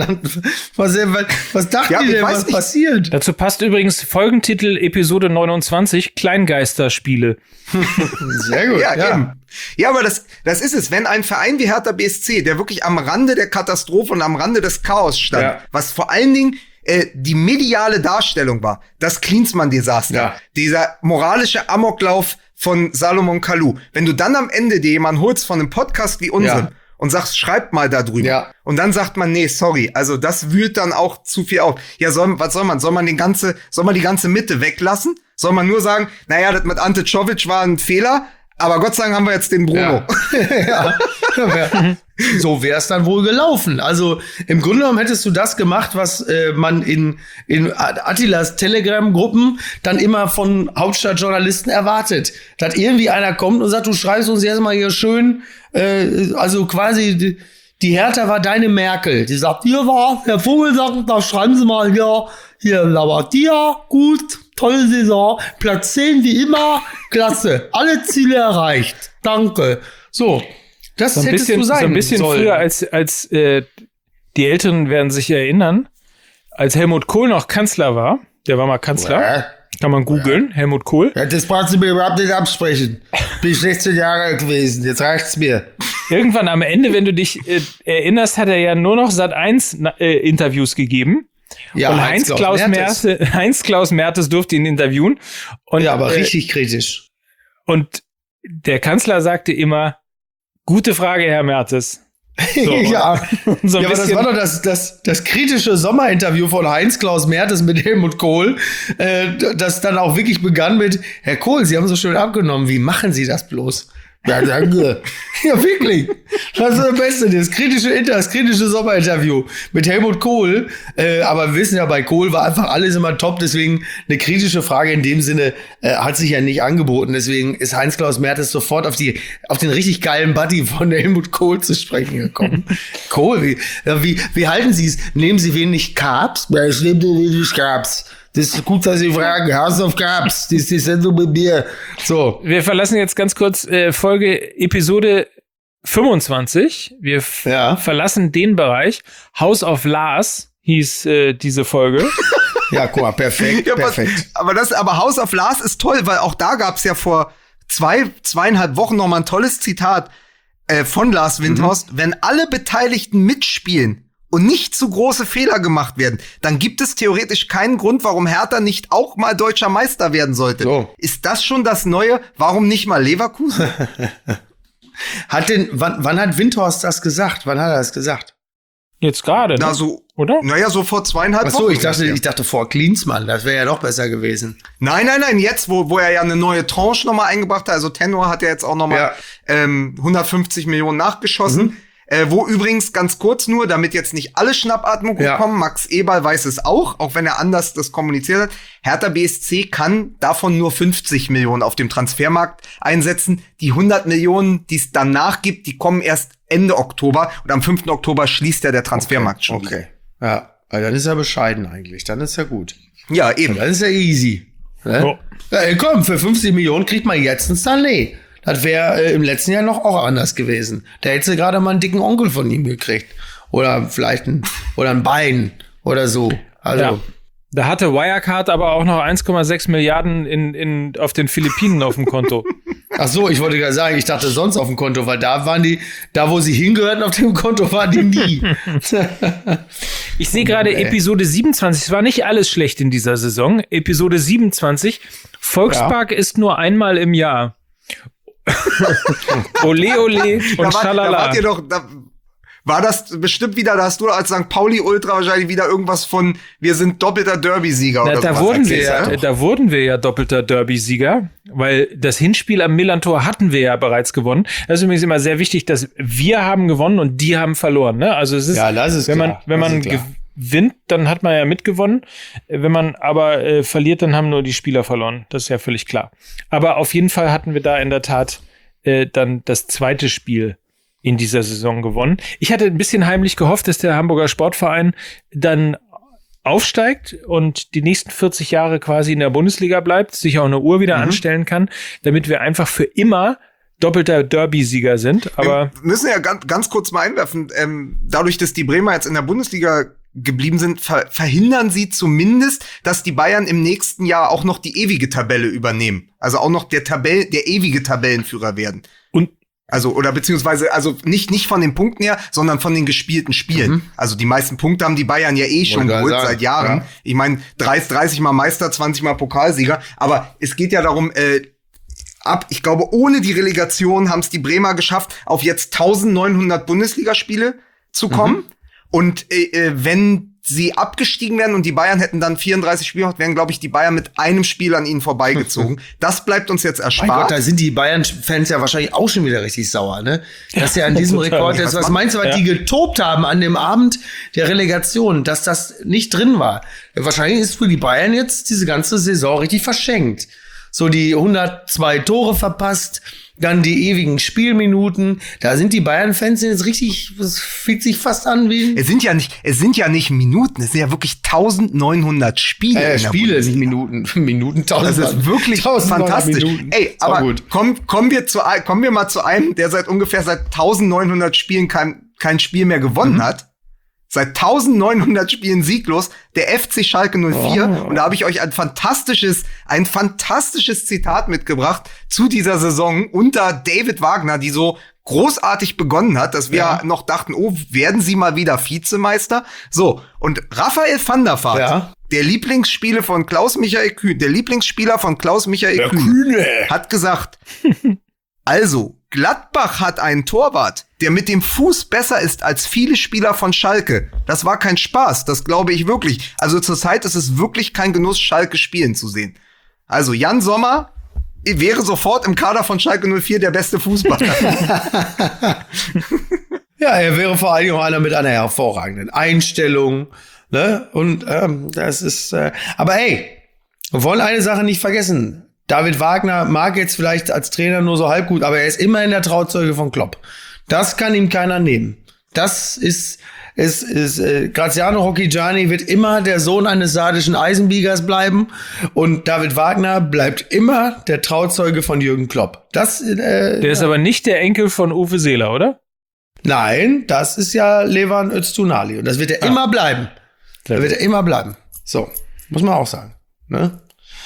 was, was dachten ja, die denn, was nicht. passiert? Dazu passt übrigens Folgentitel Episode neunundzwanzig, Kleingeisterspiele. Sehr gut. Ja, ja. Eben. Ja, aber das, das ist es. Wenn ein Verein wie Hertha B S C, der wirklich am Rande der Katastrophe und am Rande des Chaos stand, ja. was vor allen Dingen äh, die mediale Darstellung war, das Klinsmann-Desaster, ja. dieser moralische Amoklauf von Salomon Kalou. Wenn du dann am Ende dir jemanden holst von einem Podcast wie unserem ja. und sagst, schreibt mal da drüber. Ja. Und dann sagt man, nee, sorry, also das wühlt dann auch zu viel auf. Ja, soll, was soll man? Soll man den ganze, soll man die ganze Mitte weglassen? Soll man nur sagen, naja, das mit Ante Czovic war ein Fehler, aber Gott sei Dank haben wir jetzt den Bruno. Ja. ja. So wäre es dann wohl gelaufen. Also im Grunde genommen hättest du das gemacht, was äh, man in, in Attilas Telegram-Gruppen dann immer von Hauptstadtjournalisten erwartet. Dass irgendwie einer kommt und sagt, du schreibst uns jetzt mal hier schön, äh, also quasi die, die Hertha war deine Merkel. Die sagt, hier war, Herr Vogelsang, da schreiben Sie mal hier, hier Labadia, gut, tolle Saison, Platz zehn wie immer, klasse, alle Ziele erreicht, danke. So, das so ein hättest bisschen, du sein so ein bisschen sollen. Früher, als, als äh, die Älteren werden sich erinnern, als Helmut Kohl noch Kanzler war, der war mal Kanzler, ja. kann man googeln, ja. Helmut Kohl. Ja, das brauchst du mir überhaupt nicht absprechen. Bin ich sechzehn Jahre alt gewesen, jetzt reicht's mir. Irgendwann am Ende, wenn du dich äh, erinnerst, hat er ja nur noch Sat eins äh, Interviews gegeben. Ja, und Heinz, Heinz Klaus Mertes. Heinz Klaus Mertes durfte ihn interviewen. Und, ja, aber äh, richtig kritisch. Und der Kanzler sagte immer, gute Frage, Herr Mertes. So, ja, so ja aber das war doch das, das, das kritische Sommerinterview von Heinz Klaus Mertes mit Helmut Kohl, äh, das dann auch wirklich begann mit, Herr Kohl, Sie haben so schön abgenommen, wie machen Sie das bloß? Ja, danke. Ja, wirklich. Das ist das Beste, das kritische Inter, das kritische Sommerinterview mit Helmut Kohl. Äh, aber wir wissen ja, bei Kohl war einfach alles immer top. Deswegen eine kritische Frage in dem Sinne äh, hat sich ja nicht angeboten. Deswegen ist Heinz-Klaus Mertes sofort auf die, auf den richtig geilen Buddy von Helmut Kohl zu sprechen gekommen. Kohl, wie, wie, wie halten Sie es? Nehmen Sie wenig Carbs? Ja, ich nehme wenig Carbs. Das ist gut, dass Sie fragen. House of Carbs, das ist die Sendung mit mir. So. Wir verlassen jetzt ganz kurz äh, Folge Episode fünfundzwanzig. Wir f- ja. verlassen den Bereich. House of Lars hieß äh, diese Folge. Ja, guck mal, perfekt, ja, perfekt. Aber das, aber House of Lars ist toll, weil auch da gab's ja vor zwei, zweieinhalb Wochen noch mal ein tolles Zitat äh, von Lars Windhorst. Mhm. Wenn alle Beteiligten mitspielen und nicht zu große Fehler gemacht werden, dann gibt es theoretisch keinen Grund, warum Hertha nicht auch mal deutscher Meister werden sollte. So. Ist das schon das Neue? Warum nicht mal Leverkusen? Hat denn, wann, wann hat Windhorst das gesagt? Wann hat er das gesagt? Jetzt gerade, ne? Na, so, oder? Naja, so vor zweieinhalb Wochen. Ach so, ich dachte, ich dachte vor Klinsmann. Das wäre ja noch besser gewesen. Nein, nein, nein, jetzt, wo, wo er ja eine neue Tranche nochmal eingebracht hat, also Tenor hat ja jetzt auch nochmal ja. ähm, hundertfünfzig Millionen nachgeschossen. Mhm. Äh, wo übrigens, ganz kurz nur, damit jetzt nicht alle Schnappatmung ja. kommen, Max Eberl weiß es auch, auch wenn er anders das kommuniziert hat, Hertha B S C kann davon nur fünfzig Millionen auf dem Transfermarkt einsetzen. Die hundert Millionen, die es danach gibt, die kommen erst Ende Oktober und am fünften Oktober schließt ja der Transfermarkt okay. schon. Okay, wieder. Ja, weil dann ist er bescheiden eigentlich, dann ist er gut. Ja, eben. Und dann ist er easy. Ne? Oh. Ja, komm, für fünfzig Millionen kriegt man jetzt ein Sané. Das wäre äh, im letzten Jahr noch auch anders gewesen. Da hättest du gerade mal einen dicken Onkel von ihm gekriegt. Oder vielleicht ein, oder ein Bein oder so. Also. Ja. Da hatte Wirecard aber auch noch eins Komma sechs Milliarden in, in, auf den Philippinen auf dem Konto. Ach so, ich wollte gerade sagen, ich dachte sonst auf dem Konto, weil da waren die, da wo sie hingehörten auf dem Konto, waren die nie. Ich sehe gerade oh, Episode siebenundzwanzig, es war nicht alles schlecht in dieser Saison. Episode siebenundzwanzig, Volkspark ja. ist nur einmal im Jahr. Ole, ole und da war, schalala. Da wart ihr doch, da war das bestimmt wieder, da hast du als Sankt Pauli-Ultra wahrscheinlich wieder irgendwas von, wir sind doppelter Derby-Sieger Na, oder da sowas. wurden wir ja, ja, da wurden wir ja doppelter Derby-Sieger, weil das Hinspiel am Millantor hatten wir ja bereits gewonnen. Das ist übrigens immer sehr wichtig, dass wir haben gewonnen und die haben verloren. Ne? Also es ist, ja, das ist wenn klar. man, wenn man, ge- gewinnt, dann hat man ja mitgewonnen. Wenn man aber äh, verliert, dann haben nur die Spieler verloren. Das ist ja völlig klar. Aber auf jeden Fall hatten wir da in der Tat äh, dann das zweite Spiel in dieser Saison gewonnen. Ich hatte ein bisschen heimlich gehofft, dass der Hamburger Sportverein dann aufsteigt und die nächsten vierzig Jahre quasi in der Bundesliga bleibt, sich auch eine Uhr wieder mhm. anstellen kann, damit wir einfach für immer doppelter Derby-Sieger sind. Aber wir müssen ja ganz, ganz kurz mal einwerfen, ähm, dadurch, dass die Bremer jetzt in der Bundesliga geblieben sind, ver- verhindern sie zumindest, dass die Bayern im nächsten Jahr auch noch die ewige Tabelle übernehmen. Also auch noch der Tabell, der ewige Tabellenführer werden. Und Also, oder beziehungsweise, also nicht, nicht von den Punkten her, sondern von den gespielten Spielen. Mhm. Also die meisten Punkte haben die Bayern ja eh schon geholt seit Jahren. Ja. Ich meine, dreißig, dreißig Mal Meister, zwanzig Mal Pokalsieger. Aber es geht ja darum, äh, ab, ich glaube, ohne die Relegation haben es die Bremer geschafft, auf jetzt eintausendneunhundert Bundesligaspiele zu kommen. Mhm. Und äh, wenn sie abgestiegen werden und die Bayern hätten dann vierunddreißig Spiele gemacht, wären, glaube ich, die Bayern mit einem Spiel an ihnen vorbeigezogen. Das bleibt uns jetzt erspart. Mein Gott, da sind die Bayern-Fans ja wahrscheinlich auch schon wieder richtig sauer, ne? Dass ja an diesem Rekord ist. Was meinst du, was ja. die getobt haben an dem Abend der Relegation, dass das nicht drin war? Wahrscheinlich ist für die Bayern jetzt diese ganze Saison richtig verschenkt. So die hundertzwei Tore verpasst, dann die ewigen Spielminuten. Da sind die Bayern-Fans jetzt richtig, das fühlt sich fast an wie... Es sind ja nicht, es sind ja nicht Minuten, es sind ja wirklich eintausendneunhundert Spiele. Äh, Spiele, nicht Minuten. Minuten, tausend. Das ist wirklich fantastisch. Minuten. Ey, aber gut. Komm, kommen wir zu, kommen wir mal zu einem, der seit ungefähr seit eintausendneunhundert Spielen kein, kein Spiel mehr gewonnen mhm. hat. Seit eintausendneunhundert Spielen sieglos, der F C Schalke null vier. Oh. Und da habe ich euch ein fantastisches, ein fantastisches Zitat mitgebracht zu dieser Saison unter David Wagner, die so großartig begonnen hat, dass wir ja. noch dachten, oh, werden sie mal wieder Vizemeister? So, und Raphael van der Vaart, ja. der Lieblingsspieler von Klaus-Michael Kühne, der Lieblingsspieler von Klaus-Michael Kühne, Kühne, hat gesagt, also, Gladbach hat einen Torwart, der mit dem Fuß besser ist als viele Spieler von Schalke. Das war kein Spaß, das glaube ich wirklich. Also zurzeit ist es wirklich kein Genuss, Schalke spielen zu sehen. Also Jan Sommer wäre sofort im Kader von Schalke null vier der beste Fußballer. Ja, er wäre vor allem auch einer mit einer hervorragenden Einstellung. Ne? Und ähm, das ist, äh, aber hey, wir wollen eine Sache nicht vergessen. David Wagner mag jetzt vielleicht als Trainer nur so halb gut, aber er ist immerhin der Trauzeuge von Klopp. Das kann ihm keiner nehmen. Das ist, ist, ist äh, Graziano Rocchigiani wird immer der Sohn eines sardischen Eisenbiegers bleiben und David Wagner bleibt immer der Trauzeuge von Jürgen Klopp. Das, äh, der ist ja. aber nicht der Enkel von Uwe Seeler, oder? Nein, das ist ja Levan Öztunali und das wird er ah. immer bleiben. Das wird er immer bleiben. So, muss man auch sagen. Ne?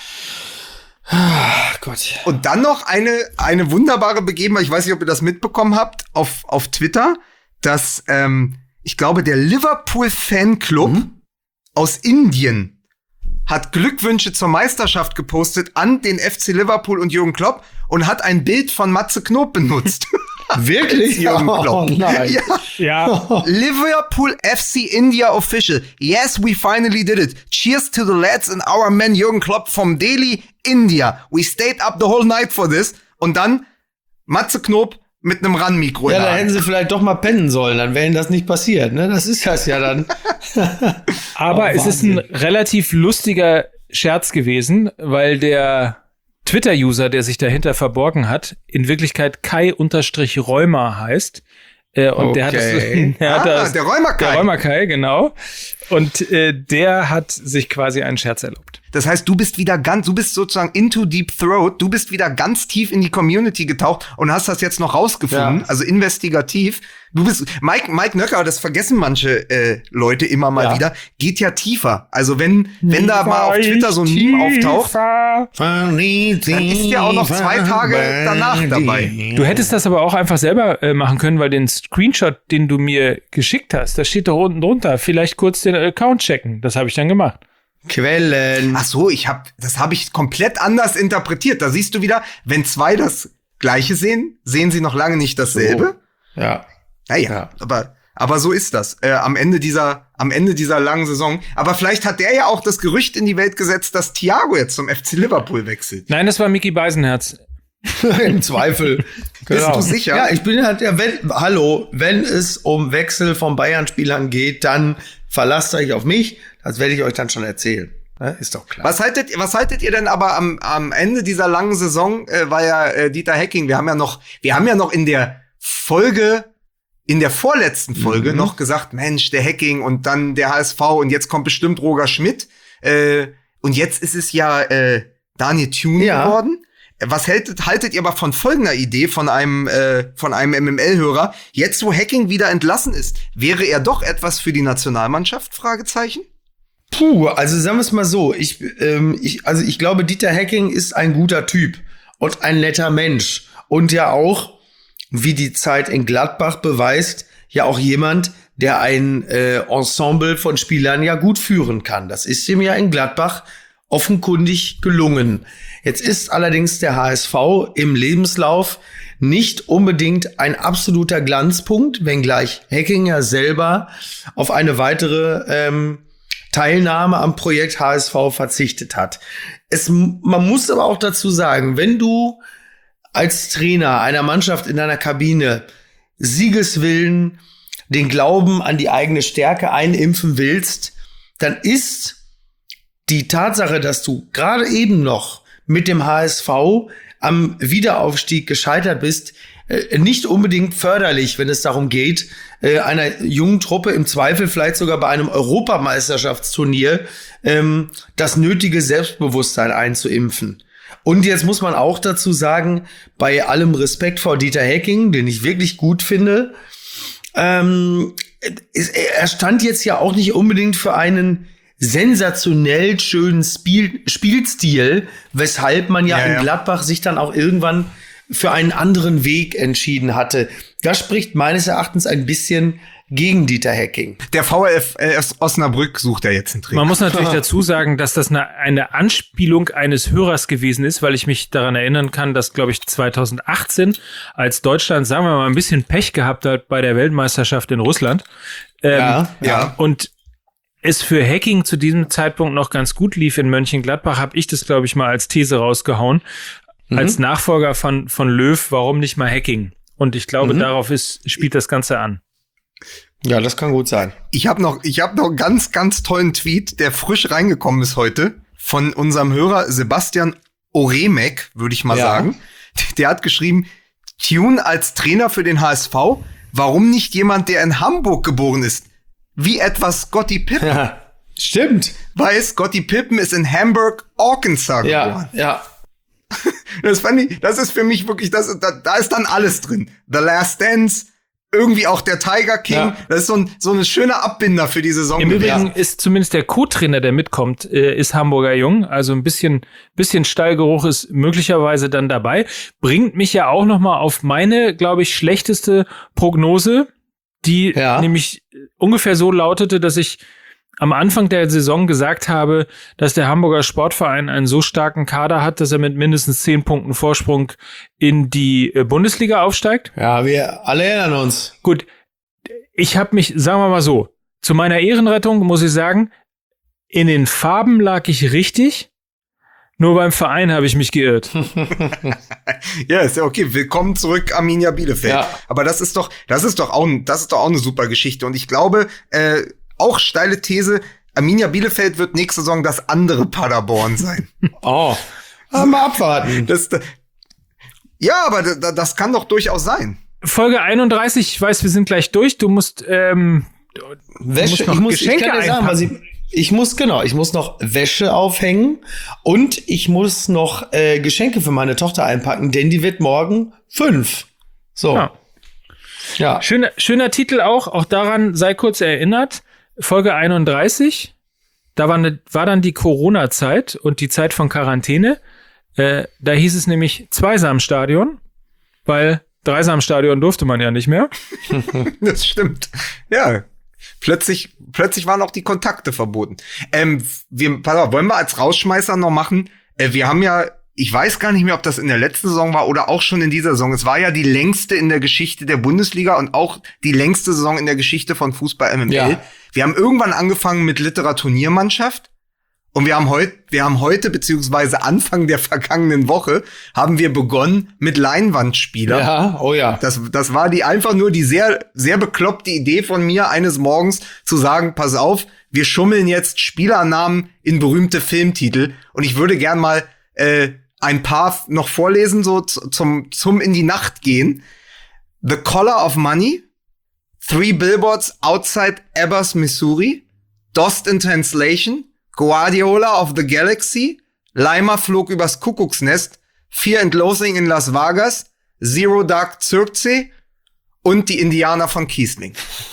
Ah, Gott. Und dann noch eine, eine wunderbare Begebenheit, ich weiß nicht, ob ihr das mitbekommen habt, auf, auf Twitter, dass, ähm, ich glaube, der Liverpool-Fanclub mhm. aus Indien hat Glückwünsche zur Meisterschaft gepostet an den F C Liverpool und Jürgen Klopp und hat ein Bild von Matze Knob benutzt. Wirklich? Jürgen Klopp. Oh nein. Ja. ja. Liverpool F C India official. Yes, we finally did it. Cheers to the lads and our man Jürgen Klopp from Delhi, India. We stayed up the whole night for this. Und dann Matze Knob mit einem RAN-Mikro. Ja, da hätten sie vielleicht doch mal pennen sollen, dann wäre ihnen das nicht passiert, ne? Das ist das ja dann. Aber oh, es ist ein relativ lustiger Scherz gewesen, weil der Twitter-User, der sich dahinter verborgen hat, in Wirklichkeit Kai-Rheuma heißt. Äh, und okay. der hat das, der, ah, hat das, der Rheuma Kai. Der Rheuma Kai, genau. Und äh, der hat sich quasi einen Scherz erlaubt. Das heißt, du bist wieder ganz, du bist sozusagen into deep throat, du bist wieder ganz tief in die Community getaucht und hast das jetzt noch rausgefunden, ja. also investigativ. Du bist, Mike, Mike Nöcker, das vergessen manche äh, Leute immer mal ja. wieder, geht ja tiefer. Also wenn, wenn da mal auf Twitter so ein Meme auftaucht, dann ist der auch noch zwei Tage danach dabei. Du hättest das aber auch einfach selber äh, machen können, weil den Screenshot, den du mir geschickt hast, da steht da unten drunter, vielleicht kurz den Account checken. Das habe ich dann gemacht. Quellen. Ach so, ich hab, das habe ich komplett anders interpretiert. Da siehst du wieder, wenn zwei das Gleiche sehen, sehen sie noch lange nicht dasselbe. So. Ja. Naja, ja. aber, aber so ist das. Äh, am Ende dieser, am Ende dieser langen Saison. Aber vielleicht hat der ja auch das Gerücht in die Welt gesetzt, dass Thiago jetzt zum F C Liverpool wechselt. Nein, das war Micky Beisenherz. Im Zweifel. Genau. Bist du sicher? Ja, ich bin halt, ja, wenn, hallo, wenn es um Wechsel von Bayern-Spielern geht, dann verlasst euch auf mich. Das werde ich euch dann schon erzählen. Ja, ist doch klar. Was haltet, was haltet ihr denn aber am, am Ende dieser langen Saison, äh, war ja äh, Dieter Hecking, wir haben ja noch, wir haben ja noch in der Folge, in der vorletzten Folge mhm. noch gesagt, Mensch, der Hecking und dann der H S V und jetzt kommt bestimmt Roger Schmidt. Äh, und jetzt ist es ja äh, Daniel Thune ja. geworden. Was haltet, haltet ihr aber von folgender Idee von einem äh, von einem M M L-Hörer? Jetzt, wo Hecking wieder entlassen ist, wäre er doch etwas für die Nationalmannschaft? Fragezeichen. Puh, also sagen wir es mal so. Ich, ähm, ich, also ich glaube, Dieter Hecking ist ein guter Typ und ein netter Mensch und ja auch, wie die Zeit in Gladbach beweist, ja auch jemand, der ein äh, Ensemble von Spielern ja gut führen kann. Das ist ihm ja in Gladbach offenkundig gelungen. Jetzt ist allerdings der H S V im Lebenslauf nicht unbedingt ein absoluter Glanzpunkt, wenngleich Hecking ja selber auf eine weitere ähm, Teilnahme am Projekt H S V verzichtet hat. Es, man muss aber auch dazu sagen, wenn du als Trainer einer Mannschaft in deiner Kabine Siegeswillen, den Glauben an die eigene Stärke einimpfen willst, dann ist die Tatsache, dass du gerade eben noch mit dem H S V am Wiederaufstieg gescheitert bist, nicht unbedingt förderlich, wenn es darum geht, einer jungen Truppe im Zweifel vielleicht sogar bei einem Europameisterschaftsturnier ähm, das nötige Selbstbewusstsein einzuimpfen. Und jetzt muss man auch dazu sagen, bei allem Respekt vor Dieter Hecking, den ich wirklich gut finde, ähm, er stand jetzt ja auch nicht unbedingt für einen sensationell schönen Spiel, Spielstil, weshalb man ja, ja in Gladbach ja. sich dann auch irgendwann für einen anderen Weg entschieden hatte. Das spricht meines Erachtens ein bisschen gegen Dieter Hecking. Der VfL Osnabrück sucht ja jetzt einen Trainer. Man muss natürlich dazu sagen, dass das eine, eine Anspielung eines Hörers gewesen ist, weil ich mich daran erinnern kann, dass, glaube ich, zwanzig achtzehn, als Deutschland, sagen wir mal, ein bisschen Pech gehabt hat bei der Weltmeisterschaft in Russland. Ähm, ja, ja. Und es für Hecking zu diesem Zeitpunkt noch ganz gut lief in Mönchengladbach, habe ich das, glaube ich, mal als These rausgehauen. Mhm. Als Nachfolger von, von Löw, warum nicht mal Hecking? Und ich glaube, mhm. darauf ist, spielt das Ganze an. Ja, das kann gut sein. Ich habe noch, ich habe noch einen ganz, ganz tollen Tweet, der frisch reingekommen ist heute, von unserem Hörer Sebastian Oremek, würde ich mal ja. sagen. Der hat geschrieben, Thune als Trainer für den H S V, warum nicht jemand, der in Hamburg geboren ist? Wie etwa Scottie Pippen. Ja, stimmt. Weil Scottie Pippen ist in Hamburg, Arkansas ja, geboren. Ja, Das fand ich, das ist für mich wirklich, das, da, da ist dann alles drin. The Last Dance, irgendwie auch der Tiger King. Ja. Das ist so ein, so ein schöner Abbinder für die Saison. Im Übrigen ja. ist zumindest der Co-Trainer, der mitkommt, äh, ist Hamburger Jung. Also ein bisschen, bisschen Stallgeruch ist möglicherweise dann dabei. Bringt mich ja auch noch mal auf meine, glaube ich, schlechteste Prognose, die ja. nämlich ungefähr so lautete, dass ich am Anfang der Saison gesagt habe, dass der Hamburger Sportverein einen so starken Kader hat, dass er mit mindestens zehn Punkten Vorsprung in die Bundesliga aufsteigt. Ja, wir alle erinnern uns. Gut, ich habe mich, sagen wir mal so, zu meiner Ehrenrettung muss ich sagen, in den Farben lag ich richtig, nur beim Verein habe ich mich geirrt. Ja, ist ja okay. Willkommen zurück, Arminia Bielefeld. Ja. Aber das ist doch, das ist doch auch, das ist doch auch eine super Geschichte. Und ich glaube, äh, auch steile These, Arminia Bielefeld wird nächste Saison das andere Paderborn sein. Oh, mal abwarten. Das, das, ja, aber das, das kann doch durchaus sein. Folge einunddreißig, ich weiß, wir sind gleich durch. Du musst, ähm, Wäsche, du musst noch ich muss, Geschenke ich kann dir sagen, was ich, ich muss, genau, ich muss noch Wäsche aufhängen und ich muss noch äh, Geschenke für meine Tochter einpacken, denn die wird morgen fünf. So. Ja. Ja. Schöner, schöner Titel auch, auch daran sei kurz erinnert. Folge einunddreißig, da war, ne, war dann die Corona-Zeit und die Zeit von Quarantäne. Äh, da hieß es nämlich Zweisamstadion, weil Dreisamstadion durfte man ja nicht mehr. Das stimmt. Ja, plötzlich, plötzlich waren auch die Kontakte verboten. Ähm, wir, pass auf, wollen wir als Rausschmeißer noch machen? Äh, wir haben ja, ich weiß gar nicht mehr, ob das in der letzten Saison war oder auch schon in dieser Saison. Es war ja die längste in der Geschichte der Bundesliga und auch die längste Saison in der Geschichte von Fußball M M L. Ja. Wir haben irgendwann angefangen mit Literaturniermannschaft Und wir haben heute, wir haben heute, beziehungsweise Anfang der vergangenen Woche, haben wir begonnen mit Leinwandspieler. Ja, oh ja. Das, das war die einfach nur die sehr, sehr bekloppte Idee von mir, eines Morgens zu sagen, pass auf, wir schummeln jetzt Spielernamen in berühmte Filmtitel. Und ich würde gern mal äh, ein paar noch vorlesen, so zum, zum in die Nacht gehen. The Color of Money, Three Billboards Outside Ebbers, Missouri, Lost in Translation, Guardiola of the Galaxy, Lima flog übers Kuckucksnest, Fear and Loathing in Las Vegas, Zero Dark Circe und die Indianer von Kiesling.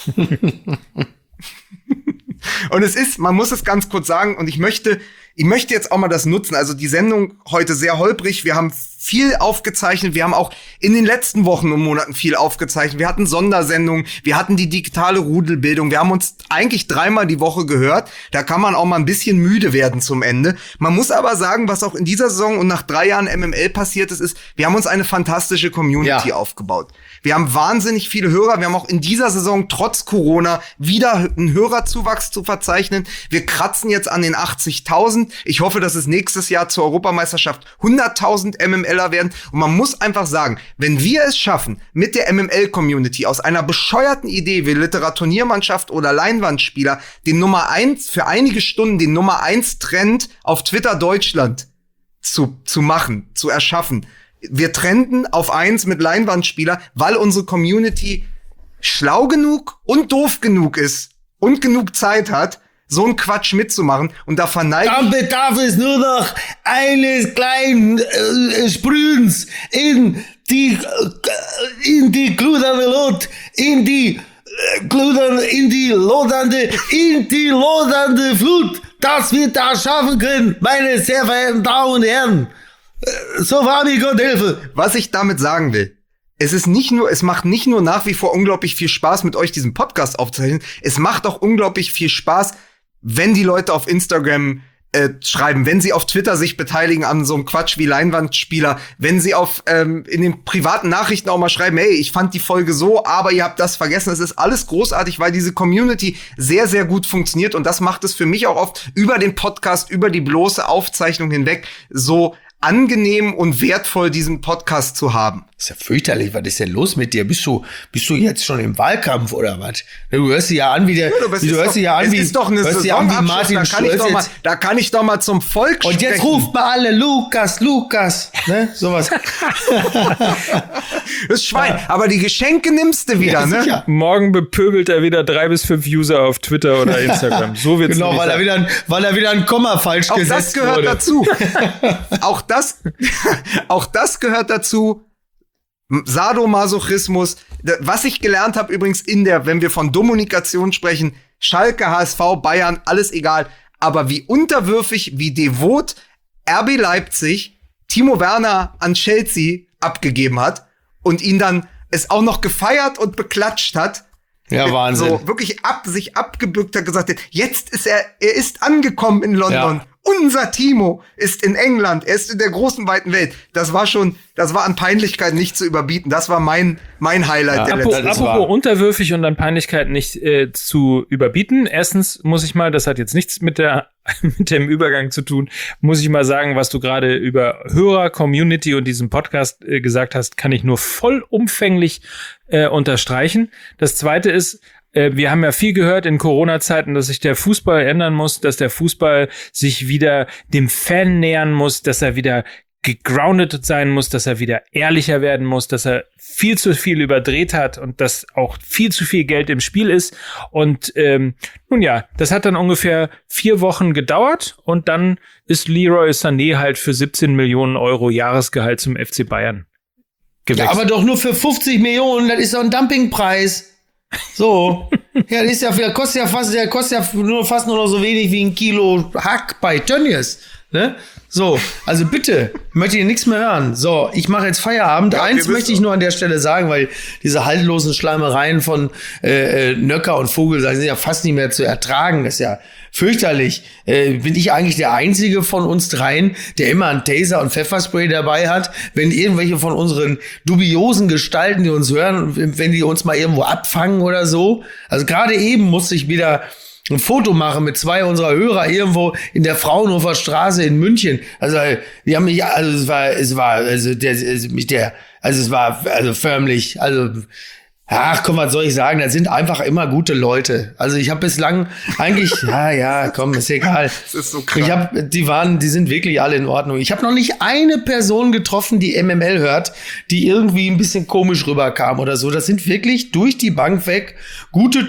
Und es ist, man muss es ganz kurz sagen, und ich möchte, ich möchte jetzt auch mal das nutzen. Also die Sendung heute sehr holprig. Wir haben viel aufgezeichnet. Wir haben auch in den letzten Wochen und Monaten viel aufgezeichnet. Wir hatten Sondersendungen. Wir hatten die digitale Rudelbildung. Wir haben uns eigentlich dreimal die Woche gehört. Da kann man auch mal ein bisschen müde werden zum Ende. Man muss aber sagen, was auch in dieser Saison und nach drei Jahren M M L passiert ist, ist, wir haben uns eine fantastische Community ja. aufgebaut. Wir haben wahnsinnig viele Hörer. Wir haben auch in dieser Saison trotz Corona wieder einen Hörerzuwachs zu verzeichnen. Wir kratzen jetzt an den achtzigtausend. Ich hoffe, dass es nächstes Jahr zur Europameisterschaft hunderttausend M M Ler werden. Und man muss einfach sagen, wenn wir es schaffen, mit der M M L-Community aus einer bescheuerten Idee wie Literaturniermannschaft oder Leinwandspieler den Nummer eins, für einige Stunden den Nummer eins Trend auf Twitter Deutschland zu, zu machen, zu erschaffen. Wir trenden auf eins mit Leinwandspieler, weil unsere Community schlau genug und doof genug ist und genug Zeit hat, so einen Quatsch mitzumachen. Und da verneige Dann bedarf es nur noch eines kleinen äh, Sprühens in die äh, in die glühende Lot, in die äh, glühende, in die lodernde, in die lodernde Flut, dass wir das schaffen können, meine sehr verehrten Damen und Herren. Äh, so war mir Gott helfe. Was ich damit sagen will, es ist nicht nur, es macht nicht nur nach wie vor unglaublich viel Spaß, mit euch diesen Podcast aufzuzeichnen, es macht auch unglaublich viel Spaß, wenn die Leute auf Instagram äh, schreiben, wenn sie auf Twitter sich beteiligen an so einem Quatsch wie Leinwandspieler, wenn sie auf ähm, in den privaten Nachrichten auch mal schreiben, hey, ich fand die Folge so, aber ihr habt das vergessen. Es ist alles großartig, weil diese Community sehr, sehr gut funktioniert. Und das macht es für mich auch oft über den Podcast, über die bloße Aufzeichnung hinweg so angenehm und wertvoll, diesen Podcast zu haben. Das ist ja fürchterlich. Was ist denn los mit dir? Bist du, bist du jetzt schon im Wahlkampf oder was? Du hörst dich ja an wie der, ja, du, du hörst dich ja an wie, ist doch eine Saisonabschluss, da kann ich doch mal, da kann ich doch mal zum Volk und sprechen. Jetzt ruft mal alle Lukas, Lukas, ne? Sowas. Das Schwein. Ja. Aber die Geschenke nimmst du wieder, ja, ne? Sicher. Morgen bepöbelt er wieder drei bis fünf User auf Twitter oder Instagram. So wird's genau, weil er wieder, ein, weil er wieder ein Komma falsch auch gesetzt wurde. Auch das gehört dazu. auch das, auch das gehört dazu. Sadomasochismus. Was ich gelernt habe übrigens in der, wenn wir von Kommunikation sprechen, Schalke, H S V, Bayern, alles egal. Aber wie unterwürfig, wie devot R B Leipzig Timo Werner an Chelsea abgegeben hat und ihn dann es auch noch gefeiert und beklatscht hat. Ja, Wahnsinn. So wirklich ab, sich abgebückt hat, gesagt hat, jetzt ist er, er ist angekommen in London. Ja. Unser Timo ist in England. Er ist in der großen, weiten Welt. Das war schon, das war an Peinlichkeit nicht zu überbieten. Das war mein, mein Highlight ja, der apropos, letzten Apropos war. unterwürfig und an Peinlichkeit nicht äh, zu überbieten. Erstens muss ich mal, das hat jetzt nichts mit der, mit dem Übergang zu tun, muss ich mal sagen, was du gerade über Hörer, Community und diesen Podcast äh, gesagt hast, kann ich nur vollumfänglich äh, unterstreichen. Das zweite ist, wir haben ja viel gehört in Corona-Zeiten, dass sich der Fußball ändern muss, dass der Fußball sich wieder dem Fan nähern muss, dass er wieder gegroundet sein muss, dass er wieder ehrlicher werden muss, dass er viel zu viel überdreht hat und dass auch viel zu viel Geld im Spiel ist. Und ähm, nun ja, das hat dann ungefähr vier Wochen gedauert und dann ist Leroy Sané halt für siebzehn Millionen Euro Jahresgehalt zum F C Bayern gewechselt. Ja, aber doch nur für fünfzig Millionen, das ist doch ein Dumpingpreis. So, ja, das ist ja, der kostet ja fast, der kostet ja nur fast nur noch so wenig wie ein Kilo Hack bei Tönnies, ne? So, also bitte, ich möchte hier nichts mehr hören. So, ich mache jetzt Feierabend. Ja, Eins möchte ich nur an der Stelle sagen, weil diese haltlosen Schleimereien von äh, Nöcker und Vogel sind ja fast nicht mehr zu ertragen. Das ist ja fürchterlich. Äh, bin ich eigentlich der Einzige von uns dreien, der immer einen Taser und Pfefferspray dabei hat, wenn irgendwelche von unseren dubiosen Gestalten, die uns hören, wenn die uns mal irgendwo abfangen oder so. Also gerade eben musste ich wieder ein Foto machen mit zwei unserer Hörer irgendwo in der Fraunhofer Straße in München. Also, die haben mich, also es war, es war, also der, also mich der, also es war, also förmlich, also, ach komm, was soll ich sagen, das sind einfach immer gute Leute. Also ich habe bislang eigentlich, ja, ja, komm, ist egal. Das ist so krass. Ich habe, die waren, die sind wirklich alle in Ordnung. Ich habe noch nicht eine Person getroffen, die M M L hört, die irgendwie ein bisschen komisch rüberkam oder so. Das sind wirklich durch die Bank weg gute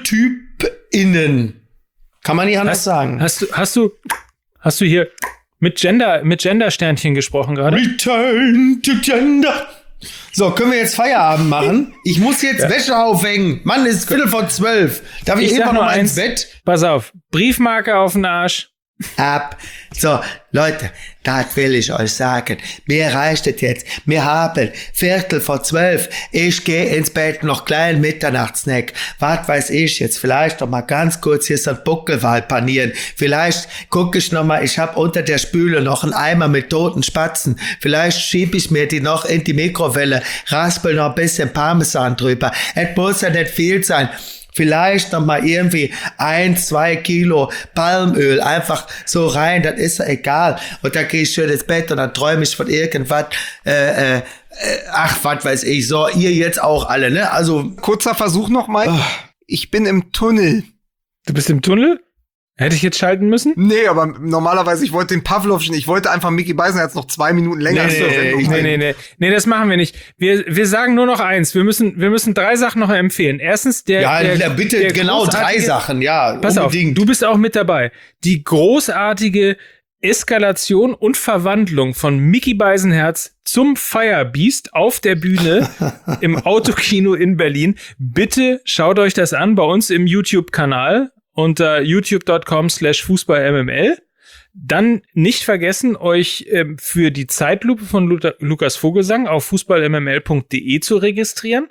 TypInnen. Kann man nicht anders hast, sagen. Hast du, hast du, hast du hier mit Gender, mit Gender-Sternchen gesprochen gerade? Return to Gender. So, können wir jetzt Feierabend machen? Ich muss jetzt ja. Wäsche aufhängen. Mann, es ist Viertel vor zwölf. Darf ich, ich immer noch mal ins Bett? Pass auf, Briefmarke auf den Arsch. Ab. So, Leute, das will ich euch sagen. Mir reicht es jetzt. Wir haben Viertel vor zwölf. Ich gehe ins Bett, noch kleinen Mitternachtssnack. Was weiß ich jetzt? Vielleicht noch mal ganz kurz hier so ein Buckelwald panieren. Vielleicht gucke ich noch mal, ich habe unter der Spüle noch einen Eimer mit toten Spatzen. Vielleicht schiebe ich mir die noch in die Mikrowelle, raspel noch ein bisschen Parmesan drüber. Es muss ja nicht viel sein. Vielleicht noch mal irgendwie ein, zwei Kilo Palmöl einfach so rein, das ist ja egal. Und dann gehe ich schön ins Bett und dann träume ich von irgendwas, äh, äh, ach, was weiß ich. So, ihr jetzt auch alle, ne? Also, kurzer Versuch noch mal. Oh. Ich bin im Tunnel. Du bist im Tunnel? Hätte ich jetzt schalten müssen? Nee, aber normalerweise, ich wollte den Pavlovschen, ich wollte einfach Micky Beisenherz noch zwei Minuten länger. Nee, nee, nee, nee, nee, nee, nee, das machen wir nicht. Wir, wir sagen nur noch eins. Wir müssen, wir müssen drei Sachen noch empfehlen. Erstens, der, ja, der, bitte, der genau, drei Sachen, ja. Pass unbedingt. auf, du bist auch mit dabei. Die großartige Eskalation und Verwandlung von Micky Beisenherz zum Firebeast auf der Bühne im Autokino in Berlin. Bitte schaut euch das an bei uns im YouTube-Kanal. Unter youtube.com slash fußballmml. Dann nicht vergessen, euch ähm, für die Zeitlupe von Lu- Lukas Vogelsang auf fußballmml punkt de zu registrieren.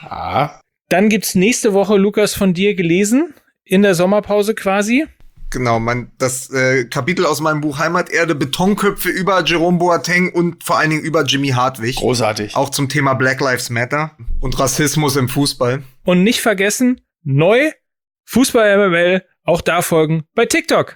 Ja. Dann gibt's nächste Woche, Lukas, von dir gelesen, in der Sommerpause quasi. Genau, mein, das äh, Kapitel aus meinem Buch Heimaterde, Betonköpfe über Jerome Boateng und vor allen Dingen über Jimmy Hartwig. Großartig. Auch zum Thema Black Lives Matter und Rassismus im Fußball. Und nicht vergessen, neu Fußball M M L, auch da folgen bei TikTok.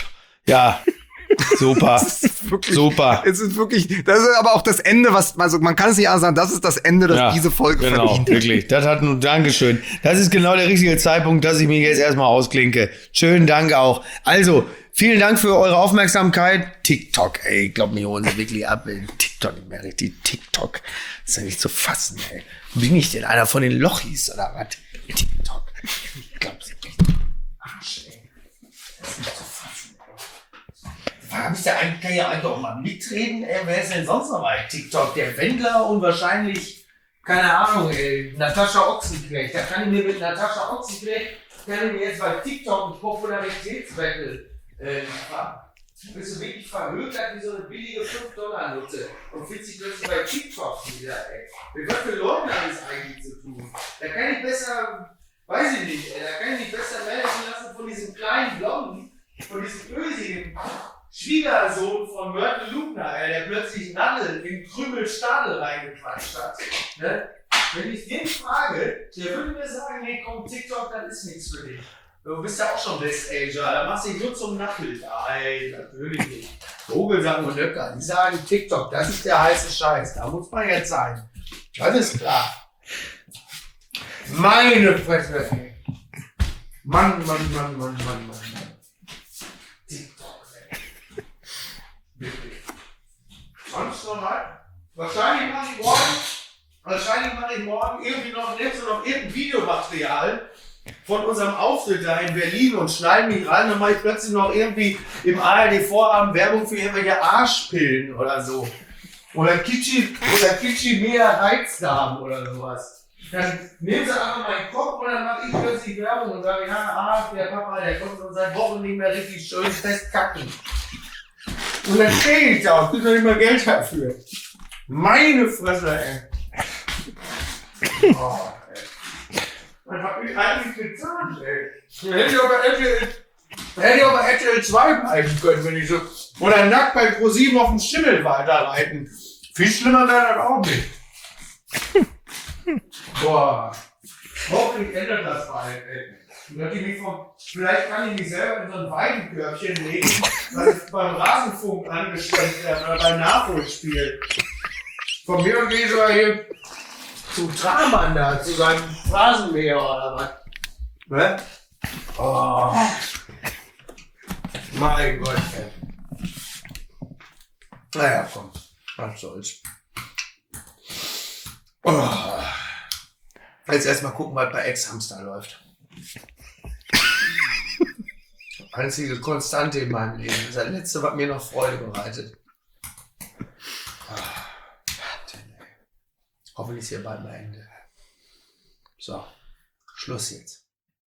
Ja, super. Wirklich, super. Es ist wirklich, das ist aber auch das Ende, was, also man kann es nicht anders sagen, das ist das Ende, das ja, diese Folge genau, verdient. Wirklich. Das hat nun, Dankeschön. Das ist genau der richtige Zeitpunkt, dass ich mich jetzt erstmal ausklinke. Schönen Dank auch. Also, vielen Dank für eure Aufmerksamkeit. TikTok, ey, ich glaube, mir holen sie wirklich ab. Ey. TikTok, nicht mehr richtig. TikTok. Das ist ja nicht zu fassen, ey. Bin ich denn einer von den Lochis oder was? TikTok. Ich glaube, sie echt Arsch, ey. Das ist nicht zu fassen, ey. Hab ich da eigentlich, kann ich ja eigentlich auch mal mitreden, ey. Wer ist denn sonst noch bei TikTok? Der Wendler und wahrscheinlich, keine Ahnung, ey, Natascha Ochsenknecht. Da kann ich mir mit Natascha Ochsenknecht, kann ich mir jetzt bei TikTok einen Popularitätswettel äh, machen. Bist du wirklich verhökert wie so eine billige fünf Dollar Nutze und fühlt sich plötzlich bei TikTok wieder, ey. Mit was für Leuten hat das eigentlich zu tun? Da kann ich besser, weiß ich nicht, ey, da kann ich mich besser managen lassen von diesem kleinen Blonden, von diesem ösigen Schwiegersohn von Mörtel Lugner, ey, der plötzlich Nadel in Krümel Stadel reingequatscht hat. Ne? Wenn ich den frage, der würde mir sagen, nee, komm, TikTok, das ist nichts für dich. Du bist ja auch schon Westager, da machst du dich nur zum Nappel. Nein, natürlich nicht. Vogelsang und Löcker, die sagen TikTok, das ist der heiße Scheiß, da muss man jetzt sein. Das ist klar. Meine Fresse, ey. Mann, Mann, Mann, Mann, Mann, Mann, Mann. TikTok, ey. Wirklich. Sonst noch mal? Wahrscheinlich mache ich morgen, wahrscheinlich mache ich morgen irgendwie noch, nimmst du noch irgendein Videomaterial von unserem Auftritt da in Berlin und schneiden mich rein, dann mache ich plötzlich noch irgendwie im A R D-Vorabend Werbung für irgendwelche Arschpillen oder so. Oder Kitschi, oder Kitschi mehr Reizdarm oder sowas. Dann nehmen sie einfach meinen Kopf und dann mache ich plötzlich Werbung und sage, ja, ah, der Papa, der kommt schon seit Wochen nicht mehr richtig schön festkacken. Und dann stehe ich da und kriege noch nicht mal Geld dafür. Meine Fresse, ey. Oh, ey. Was hab ich eigentlich getan, ey? Hätte ich aber R T L, hätte ich aber R T L zwei bleiben können, wenn ich so. Oder nackt bei ProSieben auf dem Schimmel weiterreiten. Viel schlimmer wäre das auch nicht. Boah. Hoffentlich ändert das bald, ey. Vielleicht kann ich mich selber in so ein Weidenkörbchen legen, weil ich beim Rasenfunk angestellt werde oder beim Nachholspiel. Von mir gehe ich sogar hier zum Tramann da, zu seinem Rasenmäher oder was. Ne? Oh. Mein Gott, ey. Naja, komm. Was soll's. Oh. Jetzt erstmal gucken, was bei Ex-Hamster läuft. Einzige Konstante in meinem Leben. Das letzte, was mir noch Freude bereitet. Hoffentlich ist hier bald mal Ende. So, Schluss jetzt.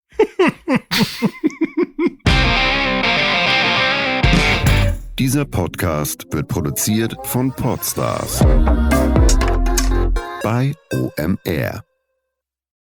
Dieser Podcast wird produziert von Podstars bei O M R.